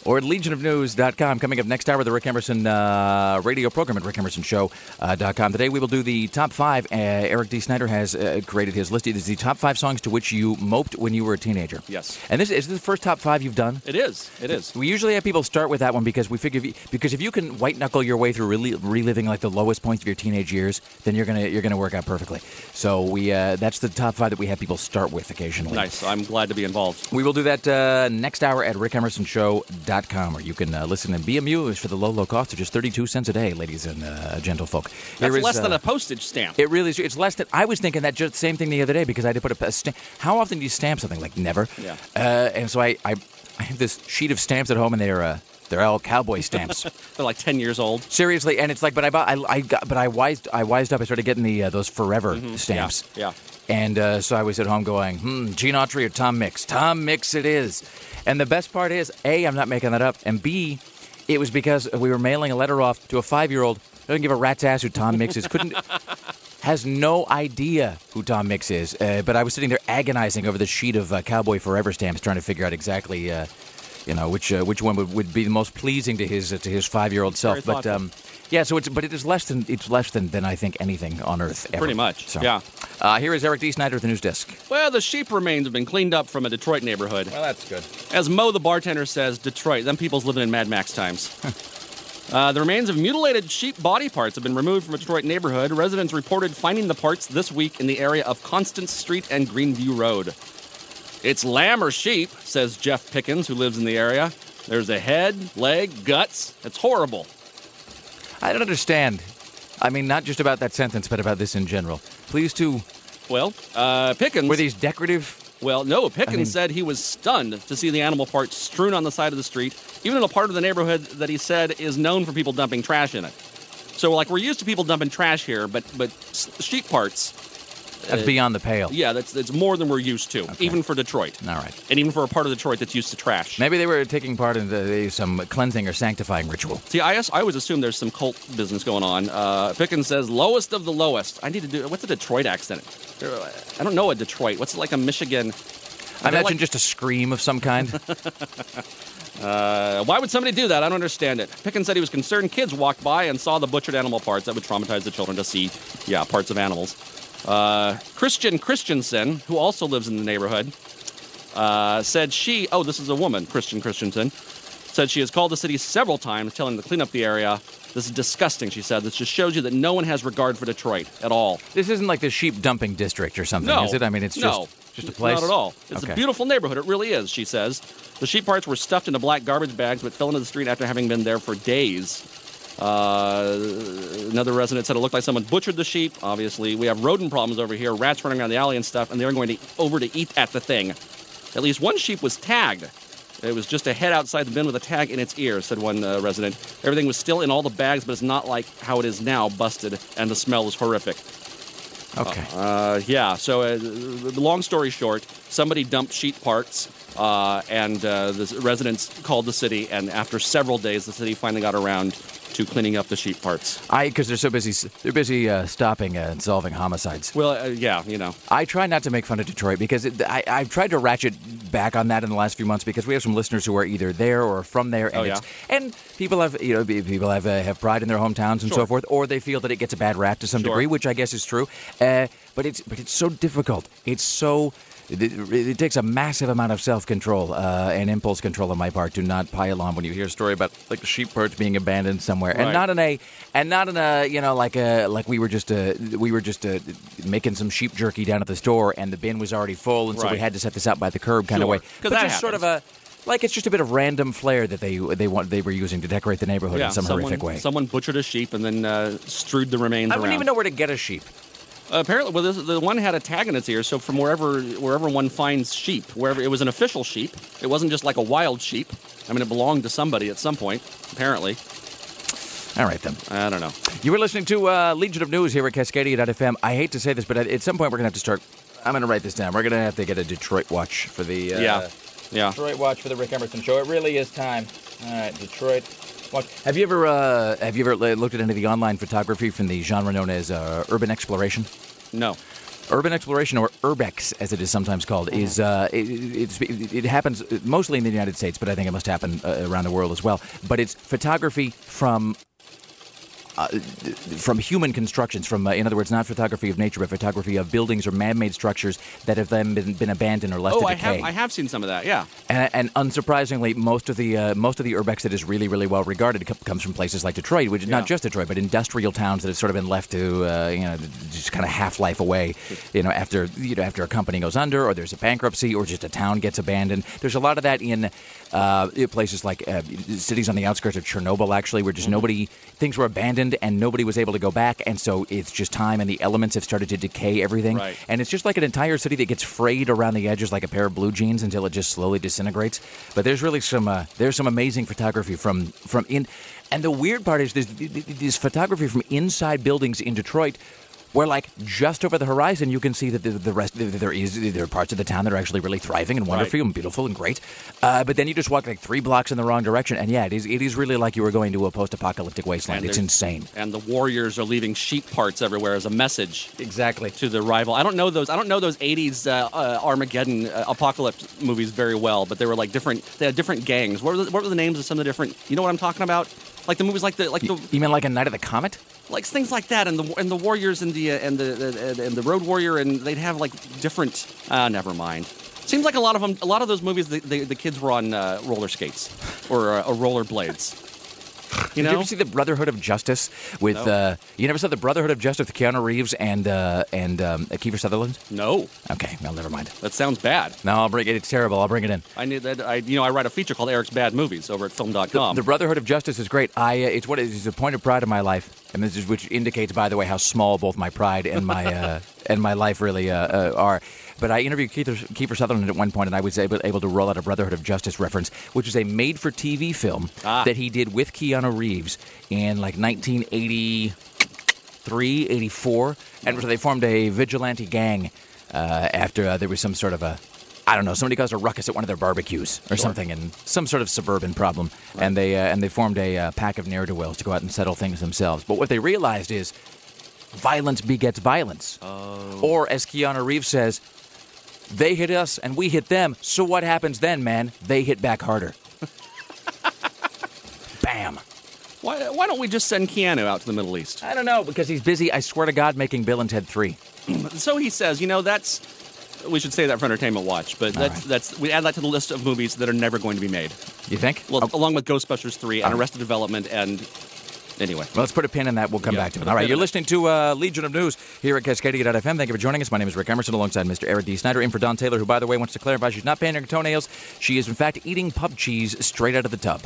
or at legion of news dot com. Coming up next hour, the Rick Emerson uh, radio program at rick emerson show dot com. Today we will do the top five. Uh, Eric D. Snyder has uh, created his list. It is the top five songs to which you moped when you were a teenager. Yes. And this is this the first top five you've done? It is. It is. We usually have people start with that one because we figure if you, because if you can white knuckle your way through really reliving like the lowest points of your teenage years, then you're gonna you're gonna work out perfectly. So we uh, that's the top five that we have people start with occasionally. Nice. I'm glad to be involved. We will do that uh, next hour at rick emerson show dot com, or you can uh, listen and be amused for the low, low cost of just thirty-two cents a day, ladies and uh, gentlefolk. That's is, less uh, than a postage stamp. It really is. It's less than. I was thinking that just same thing the other day because I had to put a, a stamp. How often do you stamp something? Like never. Yeah. Uh, and so I, I, I have this sheet of stamps at home, and they're uh, they're all cowboy stamps. They're like ten years old. Seriously, and it's like, but I bought, I, I got, but I wised, I wised up. I started getting the uh, those forever Mm-hmm. stamps. Yeah. yeah. And uh, so I was at home going, hmm, Gene Autry or Tom Mix? Tom Mix it is. And the best part is, A, I'm not making that up, and B, it was because we were mailing a letter off to a five-year-old who doesn't give a rat's ass who Tom Mix is, couldn't, has no idea who Tom Mix is. Uh, but I was sitting there agonizing over the sheet of uh, Cowboy Forever stamps, trying to figure out exactly, uh, you know, which uh, which one would, would be the most pleasing to his uh, to his five-year-old self. Very But thoughtful. um, yeah, so it's but it is less than it's less than, than I think anything on earth ever. Pretty much. So, Yeah. Uh, here is Eric D. Snyder at the news desk. Well, the sheep remains have been cleaned up from a Detroit neighborhood. Well, that's good. As Mo, the bartender, says, Detroit, them people's living in Mad Max times. uh, the remains of mutilated sheep body parts have been removed from a Detroit neighborhood. Residents reported finding the parts this week in the area of Constance Street and Greenview Road. It's lamb or sheep, says Jeff Pickens, who lives in the area. There's a head, leg, guts. It's horrible. I don't understand. I mean, not just about that sentence, but about this in general. Please, too. Well, uh, Pickens... Were these decorative? Well, no, Pickens I mean- said he was stunned to see the animal parts strewn on the side of the street, even in a part of the neighborhood that he said is known for people dumping trash in it. So, like, we're used to people dumping trash here, but but s- sheep parts, That's Uh, beyond the pale. yeah, that's that's more than we're used to, Okay. even for Detroit. All right. And even for a part of Detroit that's used to trash. Maybe they were taking part in the, some cleansing or sanctifying ritual. See, I, I always assume there's some cult business going on. Uh, Pickens says, lowest of the lowest. I need to do, what's a Detroit accent? There- I don't know a Detroit. What's it like a Michigan? I They're imagine like- just a scream of some kind. Uh, why would somebody do that? I don't understand it. Pickens said he was concerned kids walked by and saw the butchered animal parts. That would traumatize the children to see, yeah, parts of animals. Uh, Christian Christensen, who also lives in the neighborhood, uh, said she, oh, this is a woman, Christian Christensen, said she has called the city several times telling them to clean up the area. This is disgusting, she said. This just shows you that no one has regard for Detroit at all. This isn't like the sheep dumping district or something, No. is it? I mean, it's no. just, just a place. Not at all. It's Okay. a beautiful neighborhood. It really is, she says. The sheep parts were stuffed into black garbage bags but fell into the street after having been there for days. Uh, another resident said it looked like someone butchered the sheep. Obviously, we have rodent problems over here, rats running around the alley and stuff, and they're going to over to eat at the thing. At least one sheep was tagged. It was just a head outside the bin with a tag in its ear, said one uh, resident. Everything was still in all the bags, but it's not like how it is now, busted, and the smell is horrific. Okay. Uh, yeah, so uh, the long story short, somebody dumped sheep parts, uh, and uh, the residents called the city, and after several days, the city finally got around to cleaning up the sheep parts. I because they're so busy, they're busy uh, stopping uh, and solving homicides. Well, uh, yeah, you know. I try not to make fun of Detroit because it, I, I've tried to ratchet back on that in the last few months because we have some listeners who are either there or from there, and Oh, yeah? it's, and people have you know be- people have uh, have pride in their hometowns and so Sure. forth, or they feel that it gets a bad rap to some Sure. degree, which I guess is true. Uh, but it's but it's so difficult. It's so. It, it takes a massive amount of self-control uh, and impulse control on my part to not pile on when you hear a story about like the sheep parts being abandoned somewhere, and Right. not in a and not in a you know like a like we were just uh, we were just uh, making some sheep jerky down at the store and the bin was already full, and so we Right. had to set this out by the curb kind of Sure. way. 'Cause But that just sort of happens. a like it's just a bit of random flair that they they want they were using to decorate the neighborhood Yeah, in some someone, horrific way. someone butchered a sheep and then uh, strewed the remains I around. wouldn't even know where to get a sheep. Apparently, well, this, the one had a tag in its ear, so from wherever wherever one finds sheep, wherever it was an official sheep, it wasn't just like a wild sheep. I mean, it belonged to somebody at some point, apparently. All right then. I don't know. You were listening to uh, Legion of News here at Cascadia dot f m. I hate to say this, but at, at some point we're going to have to start. I'm going to write this down. We're going to have to get a Detroit watch for the uh, Yeah. Yeah. Detroit watch for the Rick Emerson show. It really is time. All right, Detroit watch. Have you ever uh, have you ever looked at any of the online photography from the genre known as uh, urban exploration? No. Urban exploration, or urbex, as it is sometimes called, mm-hmm. is uh, it, it's, it, it happens mostly in the United States, but I think it must happen uh, around the world as well. But it's photography from Uh, from human constructions, from, uh, in other words, not photography of nature, but photography of buildings or man-made structures that have then been, been abandoned or left oh, to I decay. have, I have seen some of that, yeah. And, and unsurprisingly, most of the uh, most of the urbex that is really, really well regarded co- comes from places like Detroit, which is yeah. not just Detroit, but industrial towns that have sort of been left to, uh, you know, just kind of half life away, you know, after you know after a company goes under, or there's a bankruptcy, or just a town gets abandoned. There's a lot of that in uh, places like uh, cities on the outskirts of Chernobyl, actually, where just mm-hmm. nobody things were abandoned and nobody was able to go back, and so it's just time, and the elements have started to decay everything. Right. And it's just like an entire city that gets frayed around the edges like a pair of blue jeans until it just slowly disintegrates. But there's really some uh, there's some amazing photography from from in, and the weird part is there's this photography from inside buildings in Detroit, where, like, just over the horizon, you can see that the, the rest there is there are parts of the town that are actually really thriving and wonderful right. and beautiful and great. Uh, but then you just walk like three blocks in the wrong direction, and yeah, it is it is really like you were going to a post-apocalyptic wasteland. It's insane. And the warriors are leaving sheep parts everywhere as a message. Exactly. To the rival. I don't know those. I don't know those eighties uh, uh, Armageddon uh, apocalypse movies very well, but they were like different. They had different gangs. What were the, what were the names of some of the different? You know what I'm talking about? Like the movies, like the like the. You mean like a Night of the Comet? Like things like that, and the and the warriors and the uh, and the uh, and the road warrior, and they'd have like different. Ah, uh, never mind. Seems like a lot of them. A lot of those movies, the the, the kids were on uh, roller skates or uh, or roller blades. You know? Did you ever see the Brotherhood of Justice with? No. Uh, you never saw the Brotherhood of Justice with Keanu Reeves and uh, and um, Kiefer Sutherland? No. Okay, well, never mind. That sounds bad. No, I'll bring it. It's terrible. I'll bring it in. I need that. I you know I write a feature called Eric's Bad Movies over at film dot com. The, the Brotherhood of Justice is great. I uh, it's what is a point of pride in my life, and this is which indicates, by the way, how small both my pride and my uh, and my life really uh, uh, are. But I interviewed Kiefer, Kiefer Sutherland at one point, and I was able, able to roll out a Brotherhood of Justice reference, which is a made-for-T V film ah. that he did with Keanu Reeves in, like, nineteen eighty-three, eighty-four. And so they formed a vigilante gang uh, after uh, there was some sort of a, I don't know, somebody caused a ruckus at one of their barbecues or sure. something, and some sort of suburban problem. Right. And they uh, and they formed a uh, pack of ne'er-do-wells to go out and settle things themselves. But what they realized is violence begets violence. Oh. Or, as Keanu Reeves says, they hit us and we hit them. So what happens then, man? They hit back harder. Bam. Why, why don't we just send Keanu out to the Middle East? I don't know, because he's busy, I swear to God, making Bill and Ted three. So he says, you know, that's... We should say that for Entertainment Watch, but that's, right. that's we add that to the list of movies that are never going to be made. You think? Well, oh. along with Ghostbusters three and Oh. Arrested Development and... Anyway. Well, let's put a pin in that. We'll come Yeah, back to it. put a All right, pin you're in it. listening to uh, Legion of News here at Cascadia dot f m. Thank you for joining us. My name is Rick Emerson, alongside Mister Eric D. Snyder, in for Don Taylor, who, by the way, wants to clarify she's not painting her toenails. She is, in fact, eating pub cheese straight out of the tub.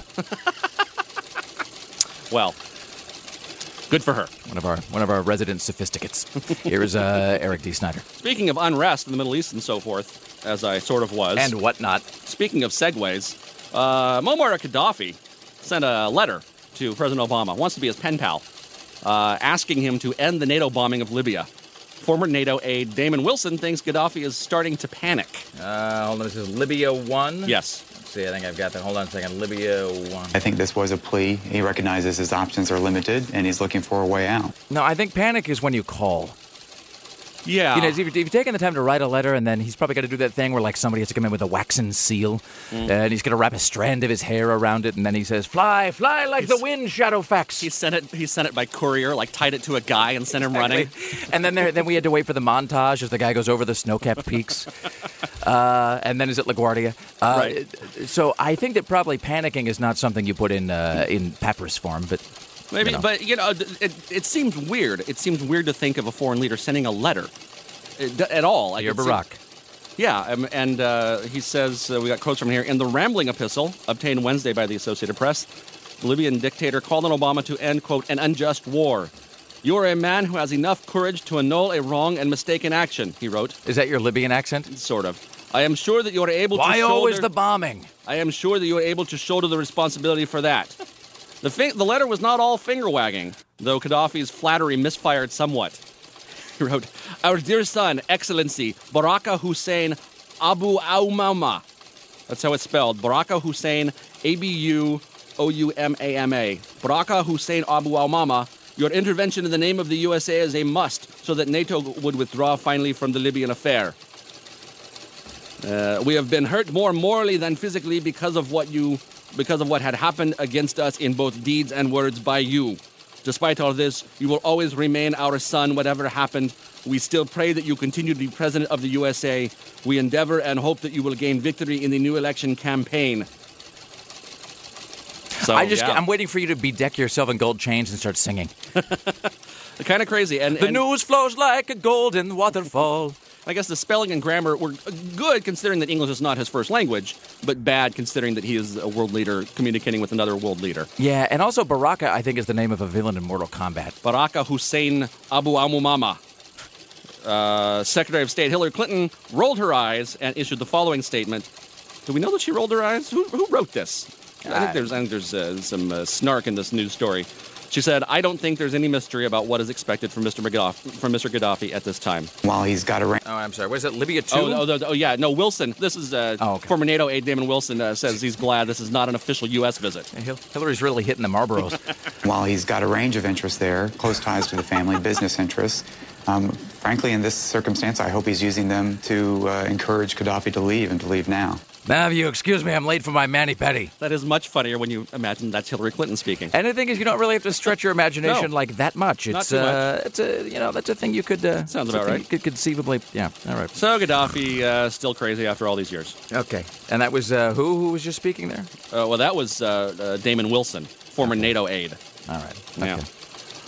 Well, good for her. One of our one of our resident sophisticates. Here is uh, Eric D. Snyder. Speaking of unrest in the Middle East and so forth, as I sort of was. And whatnot. Speaking of segues, uh, Muammar Gaddafi sent a letter to President Obama, wants to be his pen pal, uh, asking him to end the NATO bombing of Libya. Former NATO aide Damon Wilson thinks Gaddafi is starting to panic. Uh, hold on, this is Libya one? Yes. Let's see, I think I've got that. Hold on a second. Libya one. I think this was a plea. He recognizes his options are limited, and he's looking for a way out. No, I think panic is when you call. Yeah. You know, if you've, if you've taken the time to write a letter, and then he's probably got to do that thing where, like, somebody has to come in with a waxen seal, mm. uh, and he's going to wrap a strand of his hair around it, and then he says, "Fly, fly like he's, the wind, Shadowfax." He sent it. He sent it by courier, like tied it to a guy and sent him running. And then there, then we had to wait for the montage as the guy goes over the snow-capped peaks, uh, and then is at LaGuardia. Uh, right. So I think that probably panicking is not something you put in uh, in papyrus form, but. Maybe, you know. but you know, it, it seems weird. It seems weird to think of a foreign leader sending a letter it, at all. Like, Dear Barack. Yeah, um, and uh, he says, uh, we got quotes from here, in the rambling epistle obtained Wednesday by the Associated Press, the Libyan dictator called on Obama to end, quote, an unjust war. You are a man who has enough courage to annul a wrong and mistaken action, he wrote. Is that your Libyan accent? Sort of. I am sure that you are able Why to shoulder... Why always the bombing? I am sure that you are able to shoulder the responsibility for that. The, fi- the letter was not all finger-wagging, though Gaddafi's flattery misfired somewhat. He wrote, our dear son, Excellency, Baraka Hussein Abu Aumama. That's how it's spelled. Baraka Hussein, A B U O U M A M A. Baraka Hussein Abu Aumama Your intervention in the name of the U S A is a must so that NATO would withdraw finally from the Libyan affair. Uh, we have been hurt more morally than physically because of what you, because of what had happened against us in both deeds and words by you. Despite all this, you will always remain our son, whatever happened. We still pray that you continue to be president of the U S A. We endeavor and hope that you will gain victory in the new election campaign. So, I just, yeah. I'm waiting for you to bedeck yourself in gold chains and start singing. Kind of crazy. And, the and news flows like a golden waterfall. I guess the spelling and grammar were good considering that English is not his first language, but bad considering that he is a world leader communicating with another world leader. Yeah, and also Baraka, I think, is the name of a villain in Mortal Kombat. Baraka Hussein Abu Amumama. Uh, Secretary of State Hillary Clinton rolled her eyes and issued the following statement. Do we know that she rolled her eyes? Who, who wrote this? I think there's, I think there's uh, some uh, snark in this news story. She said, I don't think there's any mystery about what is expected from Mister Gaddafi, from Mister Gaddafi at this time. While he's got a range. Oh, I'm sorry. Was it Libya two? Oh, oh, oh, yeah. No, Wilson. This is uh, oh, okay. former NATO aide Damon Wilson uh, says he's glad this is not an official U S visit. Hillary's really hitting the Marlboros. While he's got a range of interests there, close ties to the family, business interests, um, frankly, in this circumstance, I hope he's using them to uh, encourage Gaddafi to leave and to leave now. Now, if you excuse me, I'm late for my mani-pedi. That is much funnier when you imagine that's Hillary Clinton speaking. And the thing is, you don't really have to stretch your imagination No. like that much. It's, Not too uh, it's a, you know, that's a thing you could. Uh, Sounds it's a about thing right. You could conceivably, yeah. All right. So Gaddafi uh, still crazy after all these years. Okay. And that was uh, who? Who was just speaking there? Uh, well, that was uh, uh, Damon Wilson, former NATO aide. All right. Yeah. Okay.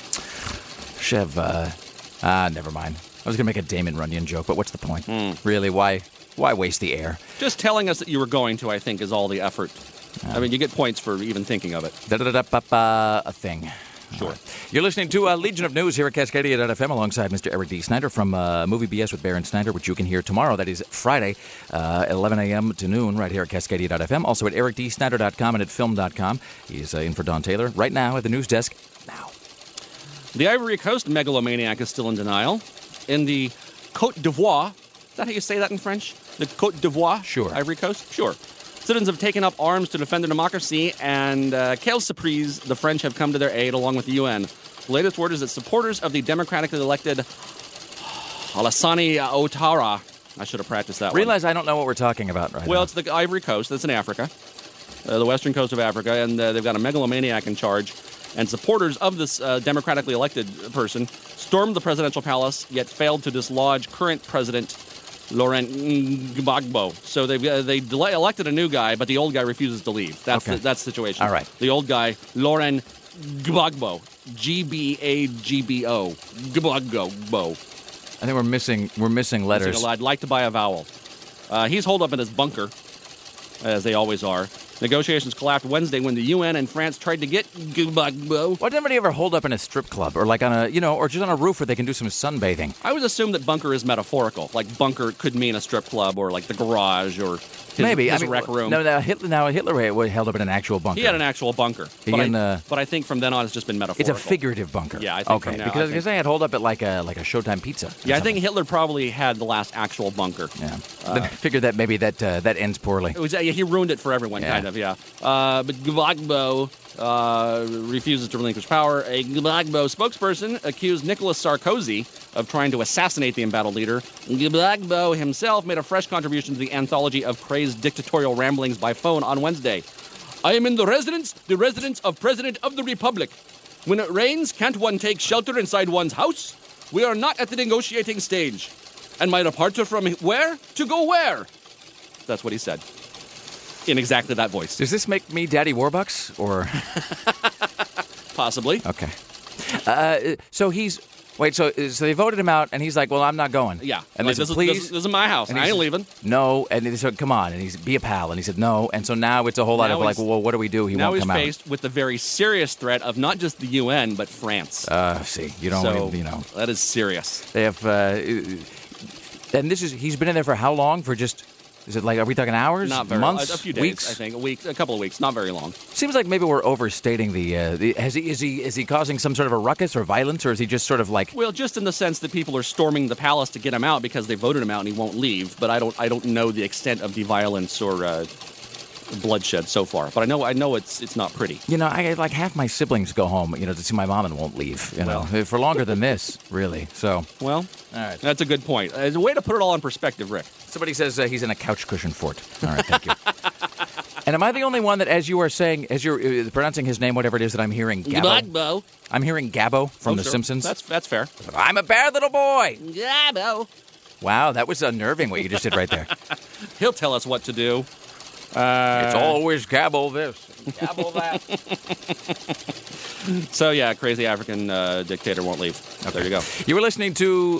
Chev. Uh, ah, never mind. I was gonna make a Damon Runyon joke, but what's the point? Mm. Really? Why? Why waste the air? Just telling us that you were going to, I think, is all the effort. I mean, you get points for even thinking of it. Da-da-da-da-ba-ba, a thing. Sure. Right. You're listening to uh, Legion of News here at Cascadia dot f m alongside Mister Eric D. Snyder from uh, Movie B S with Baron Snyder, which you can hear tomorrow. That is Friday, uh, eleven a.m. to noon, right here at Cascadia dot f m. Also at eric d snyder dot com and at film dot com. He's uh, in for Don Taylor right now at the news desk. Now. The Ivory Coast megalomaniac is still in denial. In the Côte d'Ivoire, is that how you say that in French? The Côte d'Ivoire? Sure. Ivory Coast? Sure. Citizens have taken up arms to defend their democracy, and uh, quelle surprise, the French have come to their aid along with the U N. The latest word is that supporters of the democratically elected Alassane Ouattara, I should have practiced that Realize one. I don't know what we're talking about right Well, now. it's the Ivory Coast. That's in Africa, uh, the western coast of Africa, and uh, they've got a megalomaniac in charge. And supporters of this uh, democratically elected person stormed the presidential palace, yet failed to dislodge current president Laurent Gbagbo. So they've uh, they delay, elected a new guy, but the old guy refuses to leave. That's Okay. the, that's the situation. All right. The old guy, Laurent Gbagbo, G B A G B O, Gbagbo. I think we're missing we're missing letters. I'd like to buy a vowel. Uh, he's holed up in his bunker, as they always are. Negotiations collapsed Wednesday when the U N and France tried to get Gbagbo. Why did anybody ever hold up in a strip club or like on a, you know, or just on a roof where they can do some sunbathing? I always assume that bunker is metaphorical. Like bunker could mean a strip club or like the garage or his, Maybe. his I mean, rec room. No, no, Hitler, now Hitler held up in an actual bunker. He had an actual bunker. He But, in, I, uh, but I think from then on it's just been It's metaphorical. a figurative bunker. Yeah, I think okay. from now, because I because think- they had hold up at like a like a Showtime pizza. or Yeah, I think something. Hitler probably had the last actual bunker. Yeah. Then I figured that maybe that uh, that ends poorly. It was, yeah, he ruined it for everyone, Yeah. kind of, yeah. Uh, but Gbagbo uh, refuses to relinquish power. A Gbagbo spokesperson accused Nicolas Sarkozy of trying to assassinate the embattled leader. Gbagbo himself made a fresh contribution to the anthology of crazed dictatorial ramblings by phone on Wednesday. I am in the residence, the residence of President of the Republic. When it rains, can't one take shelter inside one's house? We are not at the negotiating stage. And my departure from where? To go where? That's what he said. In exactly that voice. Does this make me Daddy Warbucks or Possibly. okay? Uh, so he's wait. So so they voted him out, and he's like, "Well, I'm not going." Yeah. And Like, they said, this, is, "Please." this, is- this is my house. And I he ain't said, leaving. No, and they said, "Come on," and he said, "Be a pal," and he said, "No," and so now it's a whole lot Now of like, he's- "Well, what do we do?" He Now won't he's come out. faced with the very serious threat of not just the U N, but France. Uh, see, you don't, so, you know, that is serious. they have, uh, and this is he's been in there for how long? For just, is it like, are we talking hours, Not very months, a, a few days, weeks? I think. A week, a couple of weeks. Not very long. Seems like maybe we're overstating the. Uh, the has he is he is he causing some sort of a ruckus or violence, or is he just sort of like? Well, just in the sense that people are storming the palace to get him out because they voted him out and he won't leave. But I don't, I don't know the extent of the violence or uh, bloodshed so far. But I know I know it's it's not pretty. You know, I like half my siblings go home, you know, to see my mom and won't leave, you know, Well. for longer than this, really. So, Well, all right. that's a good point. It's a way to put it all in perspective, Rick. Somebody says uh, he's in a couch cushion fort. All right, thank you. And am I the only one that, as you are saying, as you're uh, pronouncing his name, whatever it is, that I'm hearing Gabbo? Bo. I'm hearing Gabbo from Oh, The sure. Simpsons. That's that's fair. I'm a bad little boy. Gabbo. Wow, that was unnerving what you just did right there. He'll tell us what to do. Uh, It's always Gabbo this, Gabbo that. So, yeah, crazy African uh, dictator won't leave. There you go. You were listening to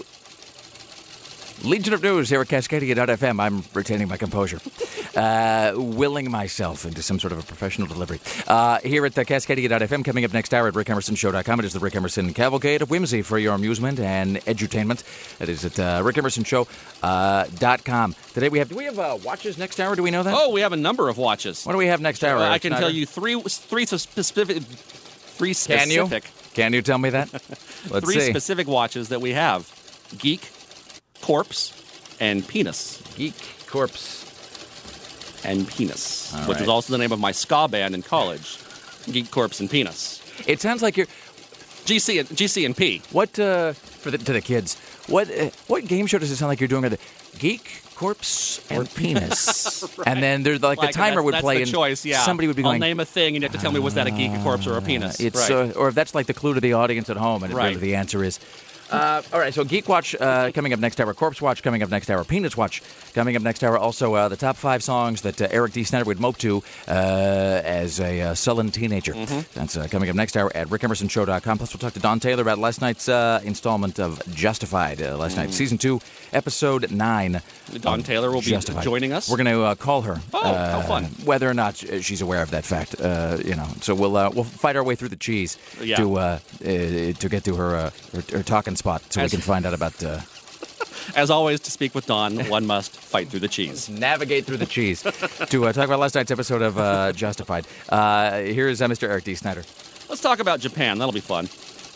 Legion of News here at Cascadia dot f m. I'm retaining my composure, uh, willing myself into some sort of a professional delivery. Uh, here at uh, Cascadia dot f m, coming up next hour at Rick Emerson Show dot com. It is the Rick Emerson Cavalcade of Whimsy for your amusement and edutainment. That is at uh, Rick Emerson Show dot com. Today we have, do we have uh, watches next hour? Do we know that? Oh, we have a number of watches. What do we have next hour? Uh, I can Snyder? tell you three three specific three Can you? specific Can you tell me that? Let's three see. specific watches that we have: Geek, Corpse, and Penis. Geek Corpse. And Penis, All which right. was also the name of my ska band in college. Geek, Corpse, and Penis. It sounds like you're. G C and G C and P. What uh, for the to the kids? What uh, what game show does it sound like you're doing? With the Geek, Corpse, and Penis, Right. and then there's like, Like, the timer that's, would that's play, the and choice. Yeah, somebody would be I'll going. name a thing, and you have to tell me was that a geek, a corpse, or a penis. It's right. uh, or if that's like the clue to the audience at home, and Right. really the answer is. Uh, all right, so Geek Watch uh, coming up next hour, Corpse Watch coming up next hour, Penis Watch coming up next hour. Also, uh, the top five songs that uh, Eric D. Snyder would mope to uh, as a uh, sullen teenager. Mm-hmm. That's uh, coming up next hour at Rick Emerson Show dot com. Plus, we'll talk to Don Taylor about last night's uh, installment of Justified. Uh, last night, season two, episode nine. Don of Taylor will be Justified. joining us. We're going to uh, call her. Oh, uh, how fun. Whether or not she's aware of that fact, uh, you know. So we'll uh, we'll fight our way through the cheese Yeah. to uh, uh, to get to her, uh, her her talking spot, so As- we can find out about uh, As always, to speak with Don, one must fight through the cheese. navigate through the cheese to uh, talk about last night's episode of uh, Justified. Uh, here is uh, Mister Eric D. Snyder. Let's talk about Japan. That'll be fun.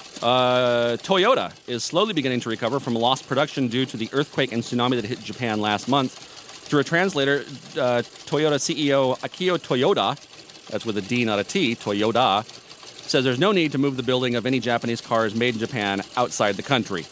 Uh, Toyota is slowly beginning to recover from lost production due to the earthquake and tsunami that hit Japan last month. Through a translator, uh, Toyota C E O Akio Toyoda, that's with a D, not a T, Toyoda, says there's no need to move the building of any Japanese cars made in Japan outside the country.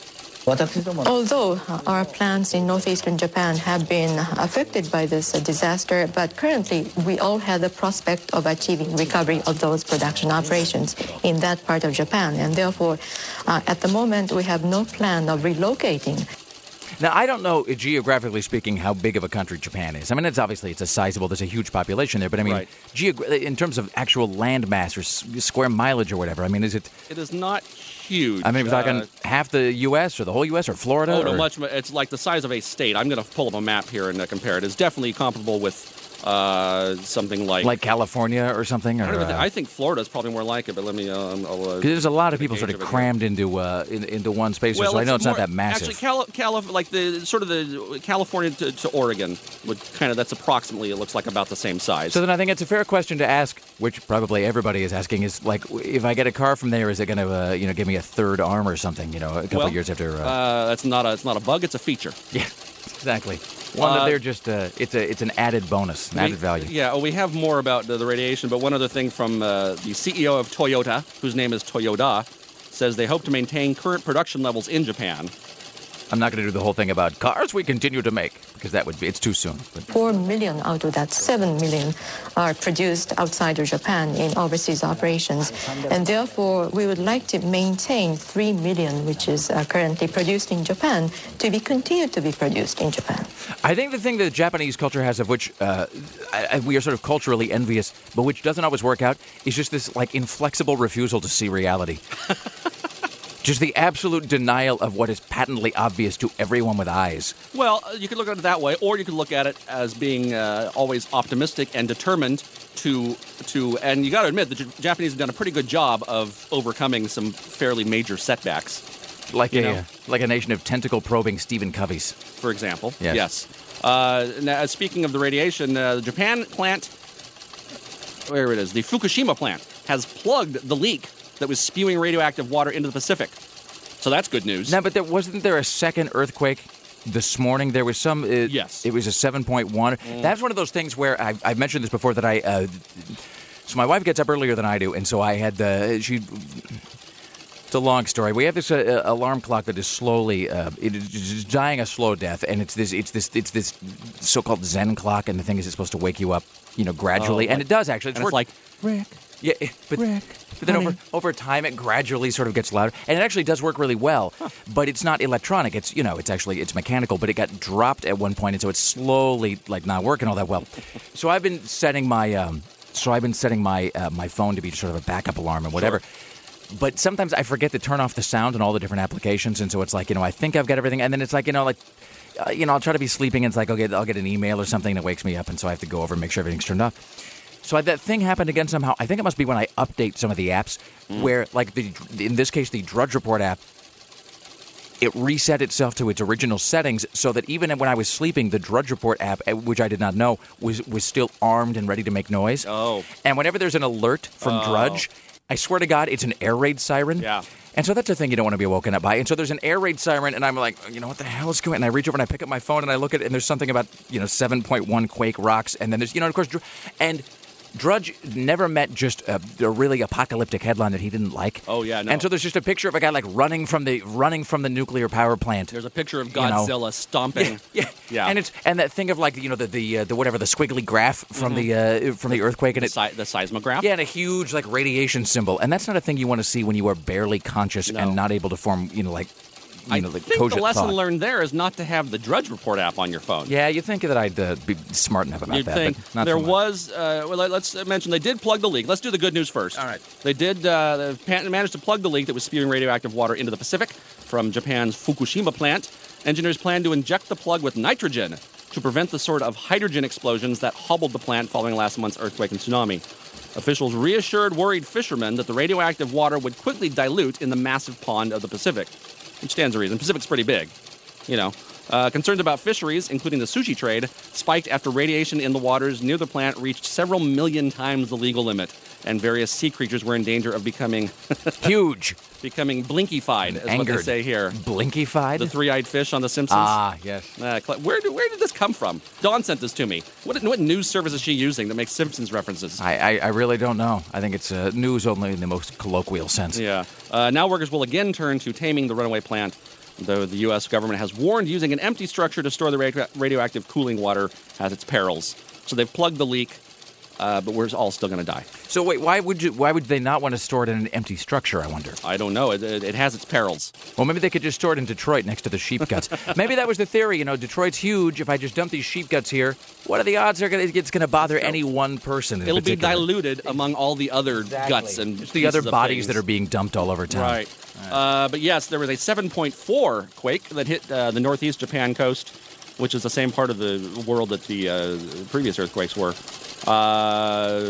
Although uh, our plants in northeastern Japan have been affected by this uh, disaster, but currently we all have the prospect of achieving recovery of those production operations in that part of Japan. And therefore, uh, at the moment, we have no plan of relocating. Now, I don't know, uh, geographically speaking, how big of a country Japan is. I mean, it's obviously it's a sizable, there's a huge population there, but I mean, Right. geogra- in terms of actual land mass or s- square mileage or whatever, I mean, is it? It is not huge. I mean, we're talking Uh, half the U S or the whole U S or Florida? Oh, no, or- much. It's like the size of a state. I'm going to pull up a map here and uh, compare it. It's definitely comparable with uh, something like. like California or something? Or, I, don't even uh, think, I think Florida is probably more like it, but let me. Um, I'll, uh, 'cause there's a lot of people gauge sort of of it here. crammed into uh, in, into one space, so I know it's not more- that massive. Actually, Cali- Cali- like the sort of the California to, to Oregon would kind of that's approximately it looks like about the same size. So then I think it's a fair question to ask, which probably everybody is asking, is like, if I get a car from there, is it going to, uh, you know, give me a third arm or something, you know, a couple Well, of years after? Uh, uh, that's not a it's not a bug. It's a feature. yeah, exactly. One that uh, they're just, uh, it's a it's an added bonus, an We- added value. Yeah, well, we have more about the, the radiation, but one other thing from uh, the C E O of Toyota, whose name is Toyoda, says they hope to maintain current production levels in Japan. I'm not going to do the whole thing about cars we continue to make, because that would be, it's too soon. But Four million out of that seven million are produced outside of Japan in overseas operations. And therefore, we would like to maintain three million, which is uh, currently produced in Japan, to be continued to be produced in Japan. I think the thing that Japanese culture has, of which uh, I, I, we are sort of culturally envious, but which doesn't always work out, is just this like inflexible refusal to see reality. Just the absolute denial of what is patently obvious to everyone with eyes. Well, uh, you could look at it that way, or you could look at it as being uh, always optimistic and determined to to. And you got to admit, the J- Japanese have done a pretty good job of overcoming some fairly major setbacks. Like You a know. like a nation of tentacle probing Stephen Coveys. For example, Yes. Uh, now, speaking of the radiation, uh, the Japan plant, where it is, the Fukushima plant has plugged the leak that was spewing radioactive water into the Pacific. So that's good news. Now, but there wasn't there a second earthquake this morning. There was some. Uh, yes. It was a seven point one. Mm. That's one of those things where I've, I've mentioned this before that I. Uh, so my wife gets up earlier than I do, and so I had the she. It's a long story. We have this uh, alarm clock that is slowly, uh, it is dying a slow death, and it's this, it's this, it's this so-called Zen clock, and the thing is, it's supposed to wake you up, you know, gradually, oh, and like, it does actually. It's, and it's like Rick. Yeah, but, Rick, but then honey. over over time, it gradually sort of gets louder, and it actually does work really well. Huh. But it's not electronic. It's you know, it's actually it's mechanical. But it got dropped at one point, and so it's slowly like not working all that well. So I've been setting my, um, so I've been setting my uh, my phone to be sort of a backup alarm and whatever. Sure. But sometimes I forget to turn off the sound in all the different applications, and so it's like, you know, I think I've got everything, and then it's like, you know, like, uh, you know, I'll try to be sleeping, and it's like, okay, I'll get an email or something that wakes me up, and so I have to go over and make sure everything's turned off. So I, that thing happened again somehow. I think it must be when I update some of the apps, mm. where, like, the in this case, the Drudge Report app, it reset itself to its original settings so that even when I was sleeping, the Drudge Report app, which I did not know, was, was still armed and ready to make noise. Oh. And whenever there's an alert from oh. Drudge, I swear to God, it's an air raid siren. Yeah. And so that's a thing you don't want to be woken up by. And so there's an air raid siren, and I'm like, you know, what the hell is going on? And I reach over and I pick up my phone and I look at it, and there's something about, you know, seven point one quake rocks. And then there's, you know, of course, and Drudge never met just a, a really apocalyptic headline that he didn't like. Oh, yeah, no. And so there's just a picture of a guy, like, running from the running from the nuclear power plant. There's a picture of Godzilla you know. stomping. Yeah, yeah. yeah. And it's and that thing of, like, you know, the the, uh, the whatever, the squiggly graph from mm-hmm. the uh, from the earthquake. And the, it, si- the seismograph? Yeah, and a huge, like, radiation symbol. And that's not a thing you want to see when you are barely conscious no. and not able to form, you know, like, you I know, like think cogent the lesson thought. learned there is not to have the Drudge Report app on your phone. Yeah, you think that I'd uh, be smart enough about You'd that. think but not there too much. was. Uh, well, let's mention they did plug the leak. Let's do the good news first. All right. They did. Uh, they managed to plug the leak that was spewing radioactive water into the Pacific from Japan's Fukushima plant. Engineers plan to inject the plug with nitrogen to prevent the sort of hydrogen explosions that hobbled the plant following last month's earthquake and tsunami. Officials reassured worried fishermen that the radioactive water would quickly dilute in the massive pond of the Pacific. Which stands to reason. The Pacific's pretty big, you know. Uh, concerns about fisheries, including the sushi trade, spiked after radiation in the waters near the plant reached several million times the legal limit, and various sea creatures were in danger of becoming huge, becoming blinkified, is Angered. what they say here. Blinkified? The three-eyed fish on The Simpsons. Ah, yes. Uh, where, do, where did this come from? Dawn sent this to me. What, what news service is she using that makes Simpsons references? I, I, I really don't know. I think it's uh, news only in the most colloquial sense. Yeah. Uh, now workers will again turn to taming the runaway plant, though the U S government has warned using an empty structure to store the radio- radioactive cooling water has its perils. So they've plugged the leak, uh, but we're all still going to die. So wait, why would you? Why would they not want to store it in an empty structure, I wonder? I don't know. It, it, it has its perils. Well, maybe they could just store it in Detroit next to the sheep guts. Maybe that was the theory. You know, Detroit's huge. If I just dump these sheep guts here, what are the odds are gonna, it's going to bother any one person in It'll particular? be diluted among all the other exactly. guts and it's the other bodies things. that are being dumped all over town. Right. Uh, but yes, there was a seven point four quake that hit uh, the northeast Japan coast, which is the same part of the world that the uh, previous earthquakes were. Uh,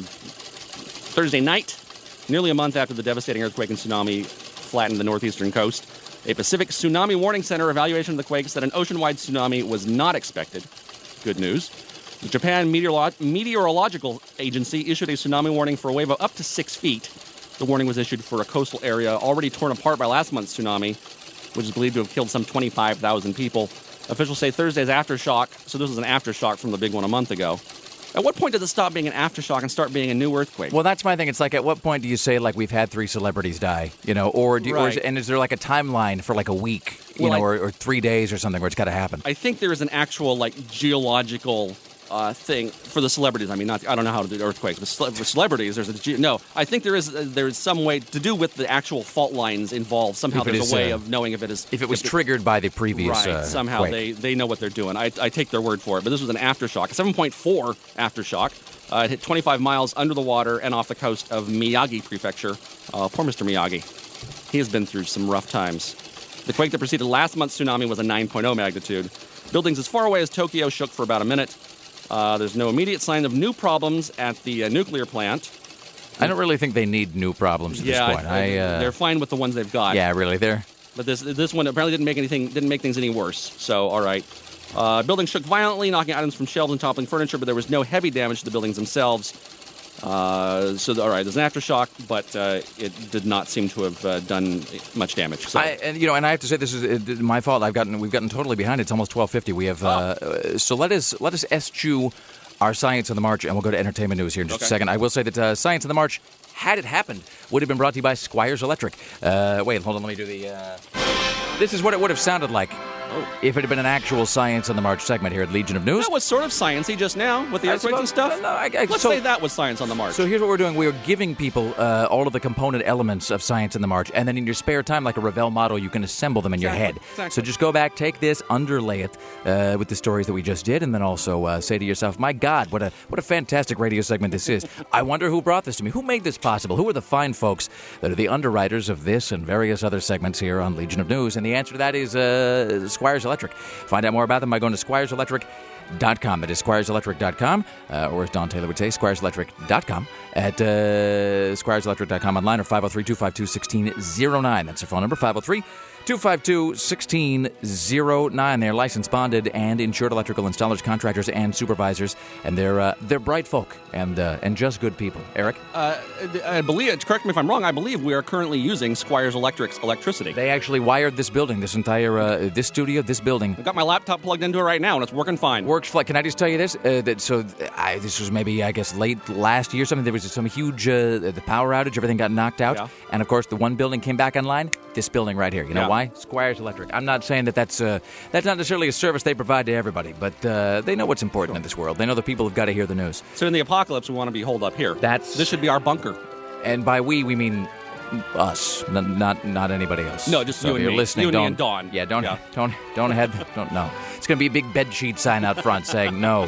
Thursday night, nearly a month after the devastating earthquake and tsunami flattened the northeastern coast, a Pacific Tsunami Warning Center evaluation of the quake said an ocean-wide tsunami was not expected. Good news. The Japan Meteorolo- Meteorological Agency issued a tsunami warning for a wave of up to six feet. The warning was issued for a coastal area already torn apart by last month's tsunami, which is believed to have killed some twenty-five thousand people. Officials say Thursday's aftershock, so this was an aftershock from the big one a month ago. At what point does it stop being an aftershock and start being a new earthquake? Well, that's my thing. It's like, at what point do you say, like, we've had three celebrities die, you know, or, do, right. or is, and is there like a timeline for like a week, you well, know, I, or, or three days or something where it's got to happen? I think there is an actual, like, geological uh, thing for the celebrities. I mean, not I don't know how to do earthquakes, but ce- for celebrities, there's a ge- no. I think there is uh, there is some way to do with the actual fault lines involved. Somehow If it there's is, a way uh, of knowing if it is If it was if it, triggered by the previous right. uh, somehow quake. they they know what they're doing. I I take their word for it. But this was an aftershock, a seven point four aftershock. Uh, it hit twenty-five miles under the water and off the coast of Miyagi Prefecture. Uh, poor Mister Miyagi. He has been through some rough times. The quake that preceded last month's tsunami was a nine point oh magnitude. Buildings as far away as Tokyo shook for about a minute. Uh, there's no immediate sign of new problems at the uh, nuclear plant. I don't really think they need new problems at yeah, this point. I, uh, they're fine with the ones they've got. Yeah, really, they're... But this this one apparently didn't make anything didn't make things any worse. So all right. Uh, buildings shook violently, knocking items from shelves and toppling furniture, but there was no heavy damage to the buildings themselves. Uh, so, all right, there's an aftershock, but uh, it did not seem to have uh, done much damage. So. I, and you know, and I have to say, this is uh, my fault. I've gotten, we've gotten totally behind. It's almost twelve fifty. We have, oh. uh, so let us let us eschew our Science on the March, and we'll go to entertainment news here in just okay. a second. I will say that uh, Science on the March, had it happened, would have been brought to you by Squires Electric. Uh, wait, hold on, let me do the. Uh... This is what it would have sounded like. Oh. If it had been an actual Science on the March segment here at Legion of News. That was sort of sciencey just now with the earthquakes and stuff. No, I, I, Let's so, say that was Science on the March. So here's what we're doing. We're giving people uh, all of the component elements of Science on the March, and then in your spare time, like a Revell model, you can assemble them in exactly. your head. Exactly. So just go back, take this, underlay it uh, with the stories that we just did, and then also uh, say to yourself, my God, what a what a fantastic radio segment this is. I wonder who brought this to me. Who made this possible? Who are the fine folks that are the underwriters of this and various other segments here on Legion of News? And the answer to that is uh, Squires Electric. Find out more about them by going to squires electric dot com. That is squires electric dot com, uh, or as Don Taylor would say, squires electric dot com, at uh, squires electric dot com online, or five oh three, two five two, one six zero nine. That's their phone number, five oh three, two five two, one six zero nine. They're licensed, bonded, and insured electrical installers, contractors, and supervisors, and they're uh, they're bright folk and uh, and just good people. Eric? Uh, I believe, correct me if I'm wrong, I believe we are currently using Squires Electric's electricity. They actually wired this building, this entire, uh, this studio, this building. I've got my laptop plugged into it right now, and it's working fine. Works fine. Can I just tell you this? Uh, that so I, this was maybe, I guess, late last year or something. There was some huge uh, the power outage. Everything got knocked out. Yeah. And, of course, the one building came back online. This building right here. You know yeah. why? Squires Electric. I'm not saying that that's, uh, that's not necessarily a service they provide to everybody, but uh, they know what's important sure. in this world. They know the people have got to hear the news. So in the apocalypse, we want to be holed up here. That's This should be our bunker. And by we, we mean us, n- not not anybody else. No, just so you if and you're me. listening, you and don't, me and Dawn. Yeah, don't, yeah. don't, don't head, don't, no. It's going to be a big bed sheet sign out front saying no.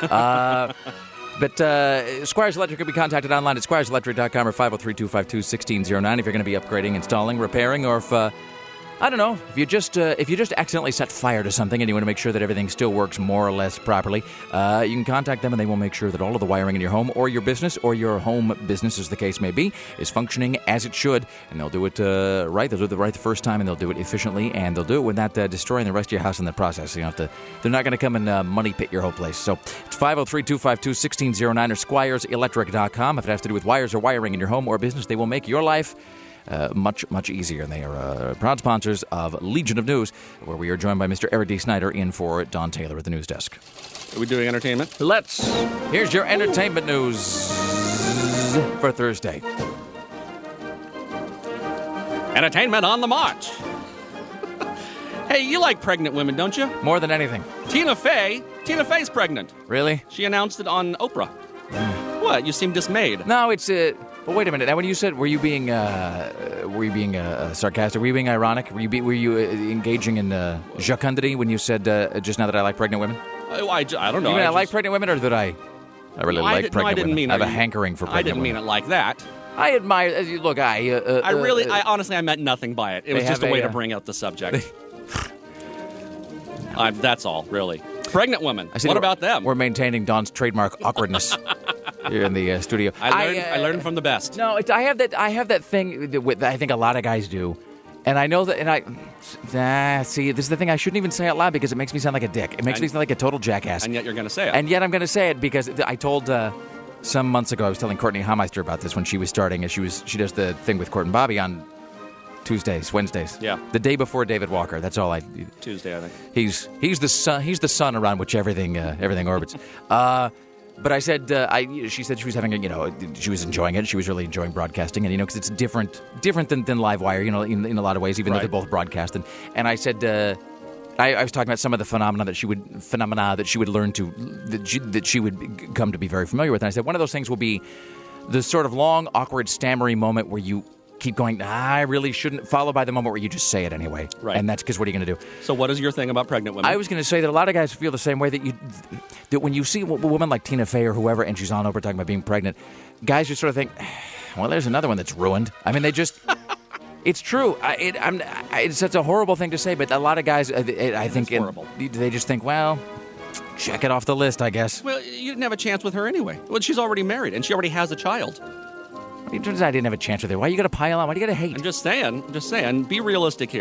Uh, but uh, Squires Electric can be contacted online at squires electric dot com or five oh three, two five two, one six zero nine if you're going to be upgrading, installing, repairing, or if... Uh, I don't know, if you just uh, if you just accidentally set fire to something and you want to make sure that everything still works more or less properly, uh, you can contact them and they will make sure that all of the wiring in your home or your business or your home business, as the case may be, is functioning as it should. And they'll do it uh, right. They'll do it right the first time, and they'll do it efficiently, and they'll do it without uh, destroying the rest of your house in the process. You don't have to, they're not going to come and uh, money pit your whole place. So it's five oh three, two five two, one six zero nine or squires electric dot com. If it has to do with wires or wiring in your home or business, they will make your life Uh, much, much easier. And they are uh, proud sponsors of Legion of News, where we are joined by Mister Eric D. Snyder in for Don Taylor at the news desk. Are we doing entertainment? Let's. Here's your entertainment news for Thursday. Entertainment on the march. Hey, you like pregnant women, don't you? More than anything. Tina Fey. Tina Fey's pregnant. Really? She announced it on Oprah. Mm. What? You seem dismayed. No, it's... Uh, Well, wait a minute. Now, when you said, were you being, uh, were you being uh, sarcastic? Were you being ironic? Were you, be, were you uh, engaging in uh, jocundity when you said uh, just now that I like pregnant women? I, I, I don't know. You mean I, I just, like pregnant women, or did I? I really no, like I did, pregnant no, I didn't women. Mean I have I, a hankering for pregnant I didn't women. mean it like that. I admire. Uh, look, I. Uh, uh, I really, uh, I honestly, I meant nothing by it. It was just a way a, to bring out the subject. I, that's all, really. Pregnant women. What about them? We're maintaining Don's trademark awkwardness here in the uh, studio. I learned, I, uh, I learned from the best. No, it, I have that. I have that thing that, with, that I think a lot of guys do, and I know that. And I ah, see. This is the thing I shouldn't even say out loud because it makes me sound like a dick. It makes and, me sound like a total jackass. And yet you're going to say it. And yet I'm going to say it because I told uh, some months ago. I was telling Courtney Hameister about this when she was starting. As she was, she does the thing with Court and Bobby on Tuesdays, Wednesdays. Yeah. The day before David Walker. That's all I. Tuesday, I think. He's he's the sun. He's the sun around which everything uh, everything orbits. Uh, but I said uh, I. She said she was having a, you know, she was enjoying it. She was really enjoying broadcasting, and you know, because it's different different than, than Livewire, you know, in, in a lot of ways, even right. though they're both broadcast. And, and I said. Uh, I, I was talking about some of the phenomena that she would phenomena that she would learn to that she, that she would come to be very familiar with. And I said one of those things will be the sort of long, awkward, stammery moment where you keep going, nah, I really shouldn't, followed by the moment where you just say it anyway. Right. And that's because what are you going to do? So what is your thing about pregnant women? I was going to say that a lot of guys feel the same way that you that when you see a woman like Tina Fey or whoever, and she's on Oprah talking about being pregnant, guys just sort of think, well, there's another one that's ruined. I mean, they just... It's true. I, it, I'm, I, it's such a horrible thing to say, but a lot of guys, I, I think, it, they just think, well, check it off the list, I guess. Well, you didn't have a chance with her anyway. Well, she's already married, and she already has a child. It turns out I didn't have a chance with her. Why you got to pile on? Why do you got to hate? I'm just saying. I'm just saying. Be realistic here.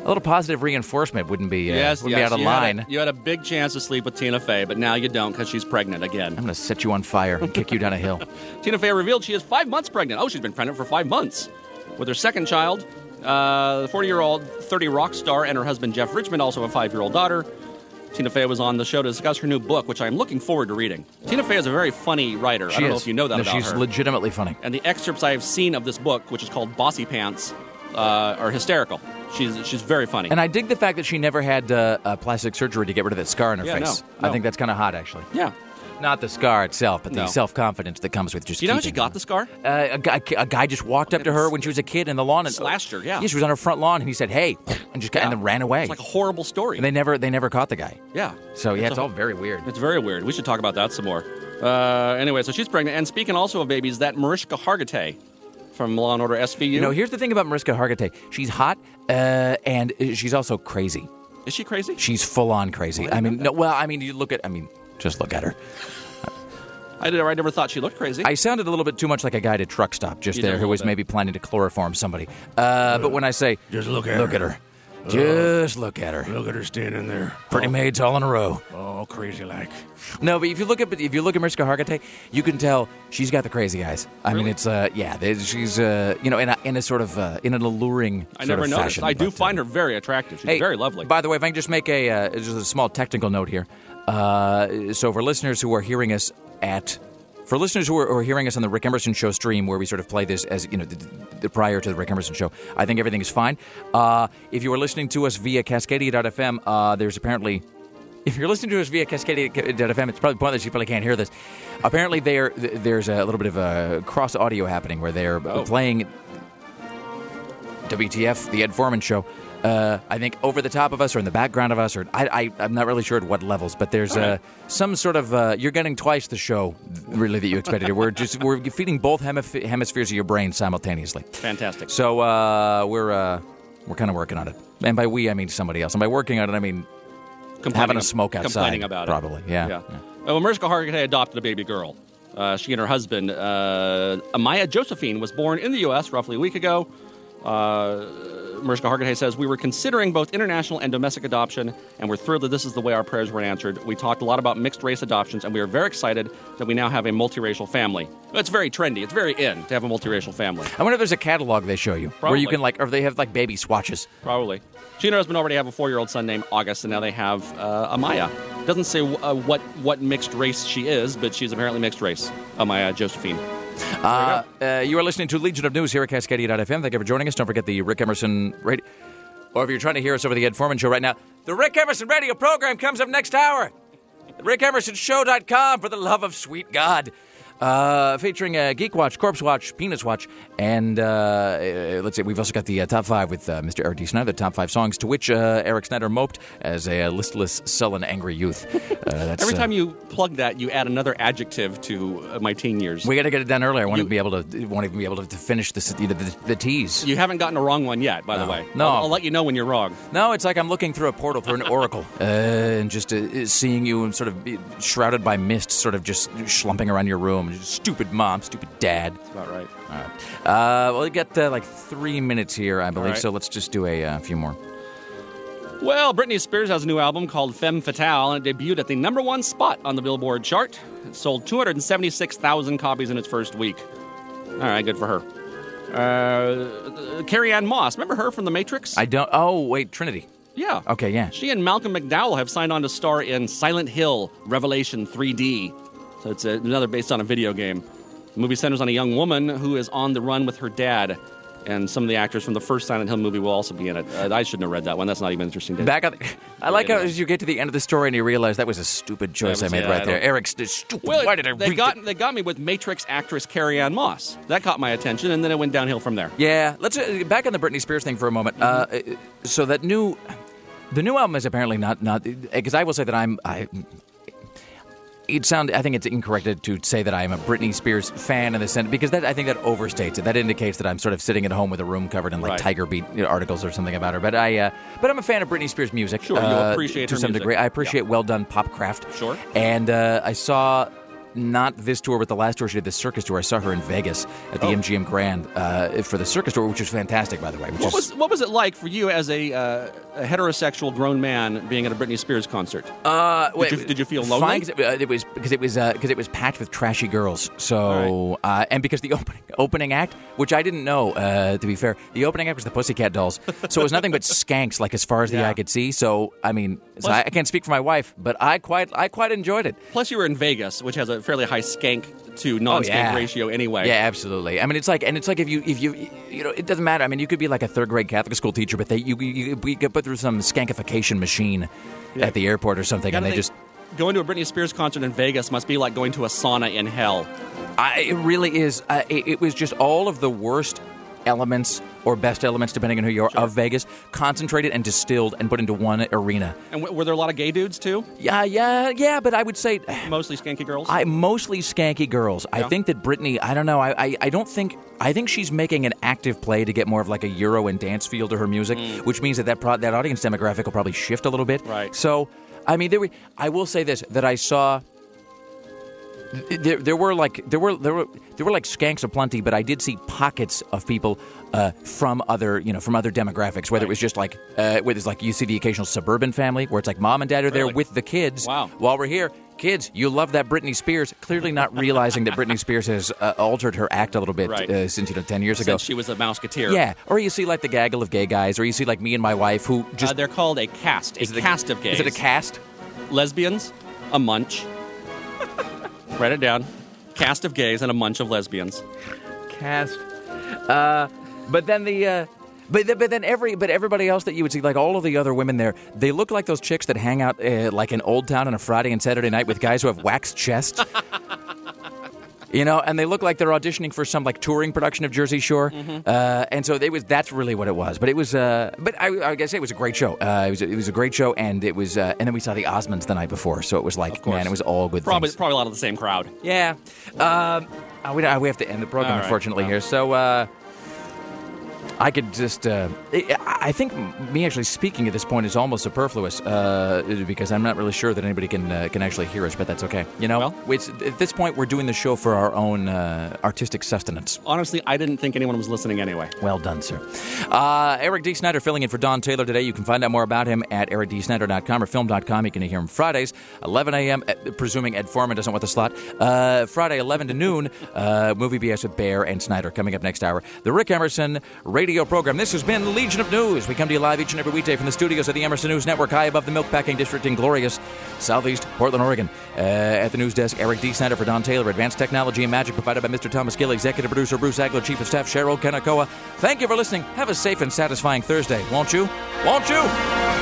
A little positive reinforcement wouldn't be, uh, yes, wouldn't yes. be out of you line. Had a, you had a big chance to sleep with Tina Fey, but now you don't because she's pregnant again. I'm going to set you on fire and kick you down a hill. Tina Fey revealed she is five months pregnant. Oh, she's been pregnant for five months. With her second child, uh, the forty-year-old thirty Rock star and her husband Jeff Richmond also have a five-year-old daughter. Tina Fey was on the show to discuss her new book, which I'm looking forward to reading. Tina Fey is a very funny writer. She I don't is. know if you know that no, about she's her. legitimately funny. And the excerpts I have seen of this book, which is called Bossy Pants, uh, are hysterical. She's she's very funny. And I dig the fact that she never had uh, uh, plastic surgery to get rid of that scar on her Yeah, face. no, no. I think that's kind of hot, actually. Yeah. Not the scar itself, but the No. self-confidence that comes with just Do you know how keeping she got it. the scar? Uh, a, guy, a guy just walked up to her when she was a kid in the lawn and Slashed her, yeah. Yeah, she was on her front lawn, and he said, "Hey," and just got, and then ran away. It's like a horrible story. And they never they never caught the guy. Yeah. So yeah, It's it's a- all very weird. It's very weird. We should talk about that some more. Uh, anyway, so she's pregnant. And speaking also of babies, that Mariska Hargitay from Law and Order S V U. You know, here's the thing about Mariska Hargitay: she's hot, uh, and she's also crazy. Is she crazy? She's full on crazy. I mean, no, well, I mean, you look at, I mean, just look at her. I, did, I never thought she looked crazy. I sounded a little bit too much like a guy at a truck stop just You did a there who little was bit. maybe planning to chloroform somebody. Uh, but when I say, Just look at look her. at her, just look at her. Look at her standing there. Pretty maids all in a row. Oh, crazy like. No, but if you look at if you look at Mariska Hargitay, you can tell she's got the crazy eyes. I mean, Really? it's uh, yeah, there's- she's uh, you know, in a, in a sort of uh, in an alluring. I sort never of noticed. fashion, I do but, find uh, her very attractive. She's Hey, very lovely. By the way, if I can just make a uh, just a small technical note here. Uh, so for listeners who are hearing us at, for listeners who are, who are hearing us on the Rick Emerson Show stream, where we sort of play this as you know, the, the prior to the Rick Emerson Show, I think everything is fine. Uh, if you are listening to us via Cascadia dot f m, uh, there's apparently. If you're listening to us via Cascadia dot f m, it's probably pointless. You probably can't hear this. Apparently, there there's a little bit of a cross audio happening where they're Oh. playing W T F, the Ed Foreman Show. Uh, I think over the top of us or in the background of us, or I, I, I'm not really sure at what levels, but there's All right. uh, some sort of uh, you're getting twice the show really that you expected. We're just we're feeding both hemif- hemispheres of your brain simultaneously. Fantastic. So uh, we're uh, we're kind of working on it, and by we I mean somebody else, and by working on it I mean Complaining having a ab- smoke outside, Complaining about probably. it. Yeah. yeah. Yeah. Well, Mariska Hargitay adopted a baby girl. Uh, she and her husband, uh, Amaya Josephine, was born in the U S roughly a week ago. Uh, Mariska Hargitay says, we were considering both international and domestic adoption, and we're thrilled that this is the way our prayers were answered. We talked a lot about mixed-race adoptions, and we are very excited that we now have a multiracial family. It's very trendy. It's very in to have a multiracial family. I wonder if there's a catalog they show you where Probably. you can like, or if they have like baby swatches. Probably. She and her husband already have a four-year-old son named August, and now they have uh, Amaya. Doesn't say uh, what what mixed race she is, but she's apparently mixed race. Amaya Josephine. Uh, uh, you are listening to Legion of News here at Cascadia dot f m. Thank you for joining us. Don't forget the Rick Emerson radio. Or if you're trying to hear us over the Ed Foreman Show right now, the Rick Emerson radio program comes up next hour. Rick Emerson Show dot com, for the love of sweet God. Uh, featuring uh, Geek Watch, Corpse Watch, Penis Watch, and uh, uh, let's see, we've also got the uh, top five with uh, Mister Eric D. Snyder, the top five songs to which uh, Eric Snyder moped as a uh, listless, sullen, angry youth. Uh, that's, Every uh, time you plug that, you add another adjective to uh, my teen years. we got to get it done earlier. I want You- to be able to, want to be able to, to finish this, the, the, the tease. You haven't gotten a wrong one yet, by the No. way. No. I'll, I'll let you know when you're wrong. No, it's like I'm looking through a portal, through an oracle, uh, and just uh, seeing you sort of be shrouded by mist, sort of just slumping around your room. Just stupid mom, stupid dad. That's about right. All right. Uh, well, we got uh, like three minutes here, I believe, right. so let's just do a uh, few more. Well, Britney Spears has a new album called Femme Fatale, and it debuted at the number one spot on the Billboard chart. It sold two hundred seventy-six thousand copies in its first week. All right, good for her. Uh, Carrie Ann Moss, remember her from The Matrix? I don't. Oh, wait, Trinity. yeah. Okay, yeah. She and Malcolm McDowell have signed on to star in Silent Hill Revelation three D. So it's a, another based on a video game. The movie centers on a young woman who is on the run with her dad. And some of the actors from the first Silent Hill movie will also be in it. Uh, I shouldn't have read that one. That's not even interesting. Dave. Back on. The, I like how anyway. as you get to the end of the story and you realize that was a stupid choice That was- I made yeah, right I there. don't- Eric's stupid. Well, Why did I they read got it? they got me with Matrix actress Carrie Ann Moss. That caught my attention, and then it went downhill from there. Yeah, let's uh, back on the Britney Spears thing for a moment. Uh, so that new, the new album is apparently not not because I will say that I'm I. It sound. I think it's incorrect to say that I am a Britney Spears fan in the sense because that I think that overstates it. That indicates that I'm sort of sitting at home with a room covered in like Right. Tiger Beat you know, articles or something about her. But I, uh, but I'm a fan of Britney Spears music. Sure, you uh, appreciate to her some music. degree. I appreciate Yeah. well done pop craft. Sure. And uh, I saw not this tour, but the last tour she did, the circus tour. I saw her in Vegas at the Oh. M G M Grand uh, for the circus tour, which was fantastic, by the way. Which What is, was what was it like for you as a, uh, a heterosexual grown man being at a Britney Spears concert? Uh, did, you, did you feel lonely? Fine, 'cause it, uh, it was because it was because it was packed with trashy girls. So uh, and because the opening opening act, which I didn't know, uh, to be fair, the opening act was the Pussycat Dolls. So it was nothing but skanks, like as far as the Yeah. eye could see. So I mean, so Plus- I, I can't speak for my wife, but I quite I quite enjoyed it. Plus, you were in Vegas, which has a fairly high skank to non-skank Oh, yeah. ratio anyway. Yeah, absolutely. I mean, it's like, and it's like if you, if you, you know, it doesn't matter. I mean, you could be like a third grade Catholic school teacher, but they, you, you, we get put through some skankification machine Yeah. at the airport or something, Gotta and they think, just. going to a Britney Spears concert in Vegas must be like going to a sauna in hell. I, it really is. Uh, it, it was just all of the worst elements or best elements, depending on who you are, of Vegas, concentrated and distilled and put into one arena. And w- were there a lot of gay dudes too? Yeah, yeah, yeah. But I would say Mostly skanky girls. I mostly skanky girls. I Yeah. think that Britney. I don't know. I, I I don't think. I think she's making an active play to get more of like a Euro and dance feel to her music, which means that that, pro- that audience demographic will probably shift a little bit. Right. So, I mean, there were, I will say this, that I saw. There, there were like there were there were there were like skanks aplenty, but I did see pockets of people uh, from other you know from other demographics. Whether it was just like uh, whether it's like you see the occasional suburban family where it's like mom and dad are there Really? with the kids. Wow. While we're here, kids, you love that Britney Spears. Clearly not realizing that Britney Spears has uh, altered her act a little bit Right. uh, since you know ten years ago. Since she was a Mouseketeer. Yeah, or you see like the gaggle of gay guys, or you see like me and my wife who just Uh, they're called a cast. A Is it a- cast of gays. Is it a cast? Lesbians, a munch. Write it down. Cast of gays and a munch of lesbians. Cast. Uh, but then the. Uh, But, th- but then every but everybody else that you would see, like all of the other women there, they look like those chicks that hang out uh, like in Old Town on a Friday and Saturday night with guys who have waxed chests. You know, and they look like they're auditioning for some like touring production of Jersey Shore, uh, and so they was that's really what it was. But it was, uh, but I, I gotta say it was a great show. Uh, it was it was a great show, and it was, uh, and then we saw the Osmonds the night before, so it was like, course. man, it was all good Probably, things. probably a lot of the same crowd. Yeah, um, uh, we we have to end the program All right. unfortunately Well. here, so. Uh, I could just, uh, I I think me actually speaking at this point is almost superfluous uh, because I'm not really sure that anybody can uh, can actually hear us, but that's okay. You know, Well. it's, at this point we're doing the show for our own uh, artistic sustenance. Honestly, I didn't think anyone was listening anyway. Well done, sir. Uh, Eric D. Snyder filling in for Don Taylor today. You can find out more about him at eric d snyder dot com or film dot com. You can hear him Fridays, eleven a.m., uh, presuming Ed Foreman doesn't want the slot. Uh, Friday, eleven to noon, uh, Movie B S with Bear and Snyder coming up next hour. The Rick Emerson radio program. This has been Legion of News. We come to you live each and every weekday from the studios of the Emerson News Network, high above the Milkpacking District in glorious southeast Portland, Oregon. Uh, at the news desk, Eric D. Snyder for Don Taylor. Advanced technology and magic provided by Mister Thomas Gill. Executive producer Bruce Agler. Chief of Staff Cheryl Kanakoa. Thank you for listening. Have a safe and satisfying Thursday, won't you? Won't you?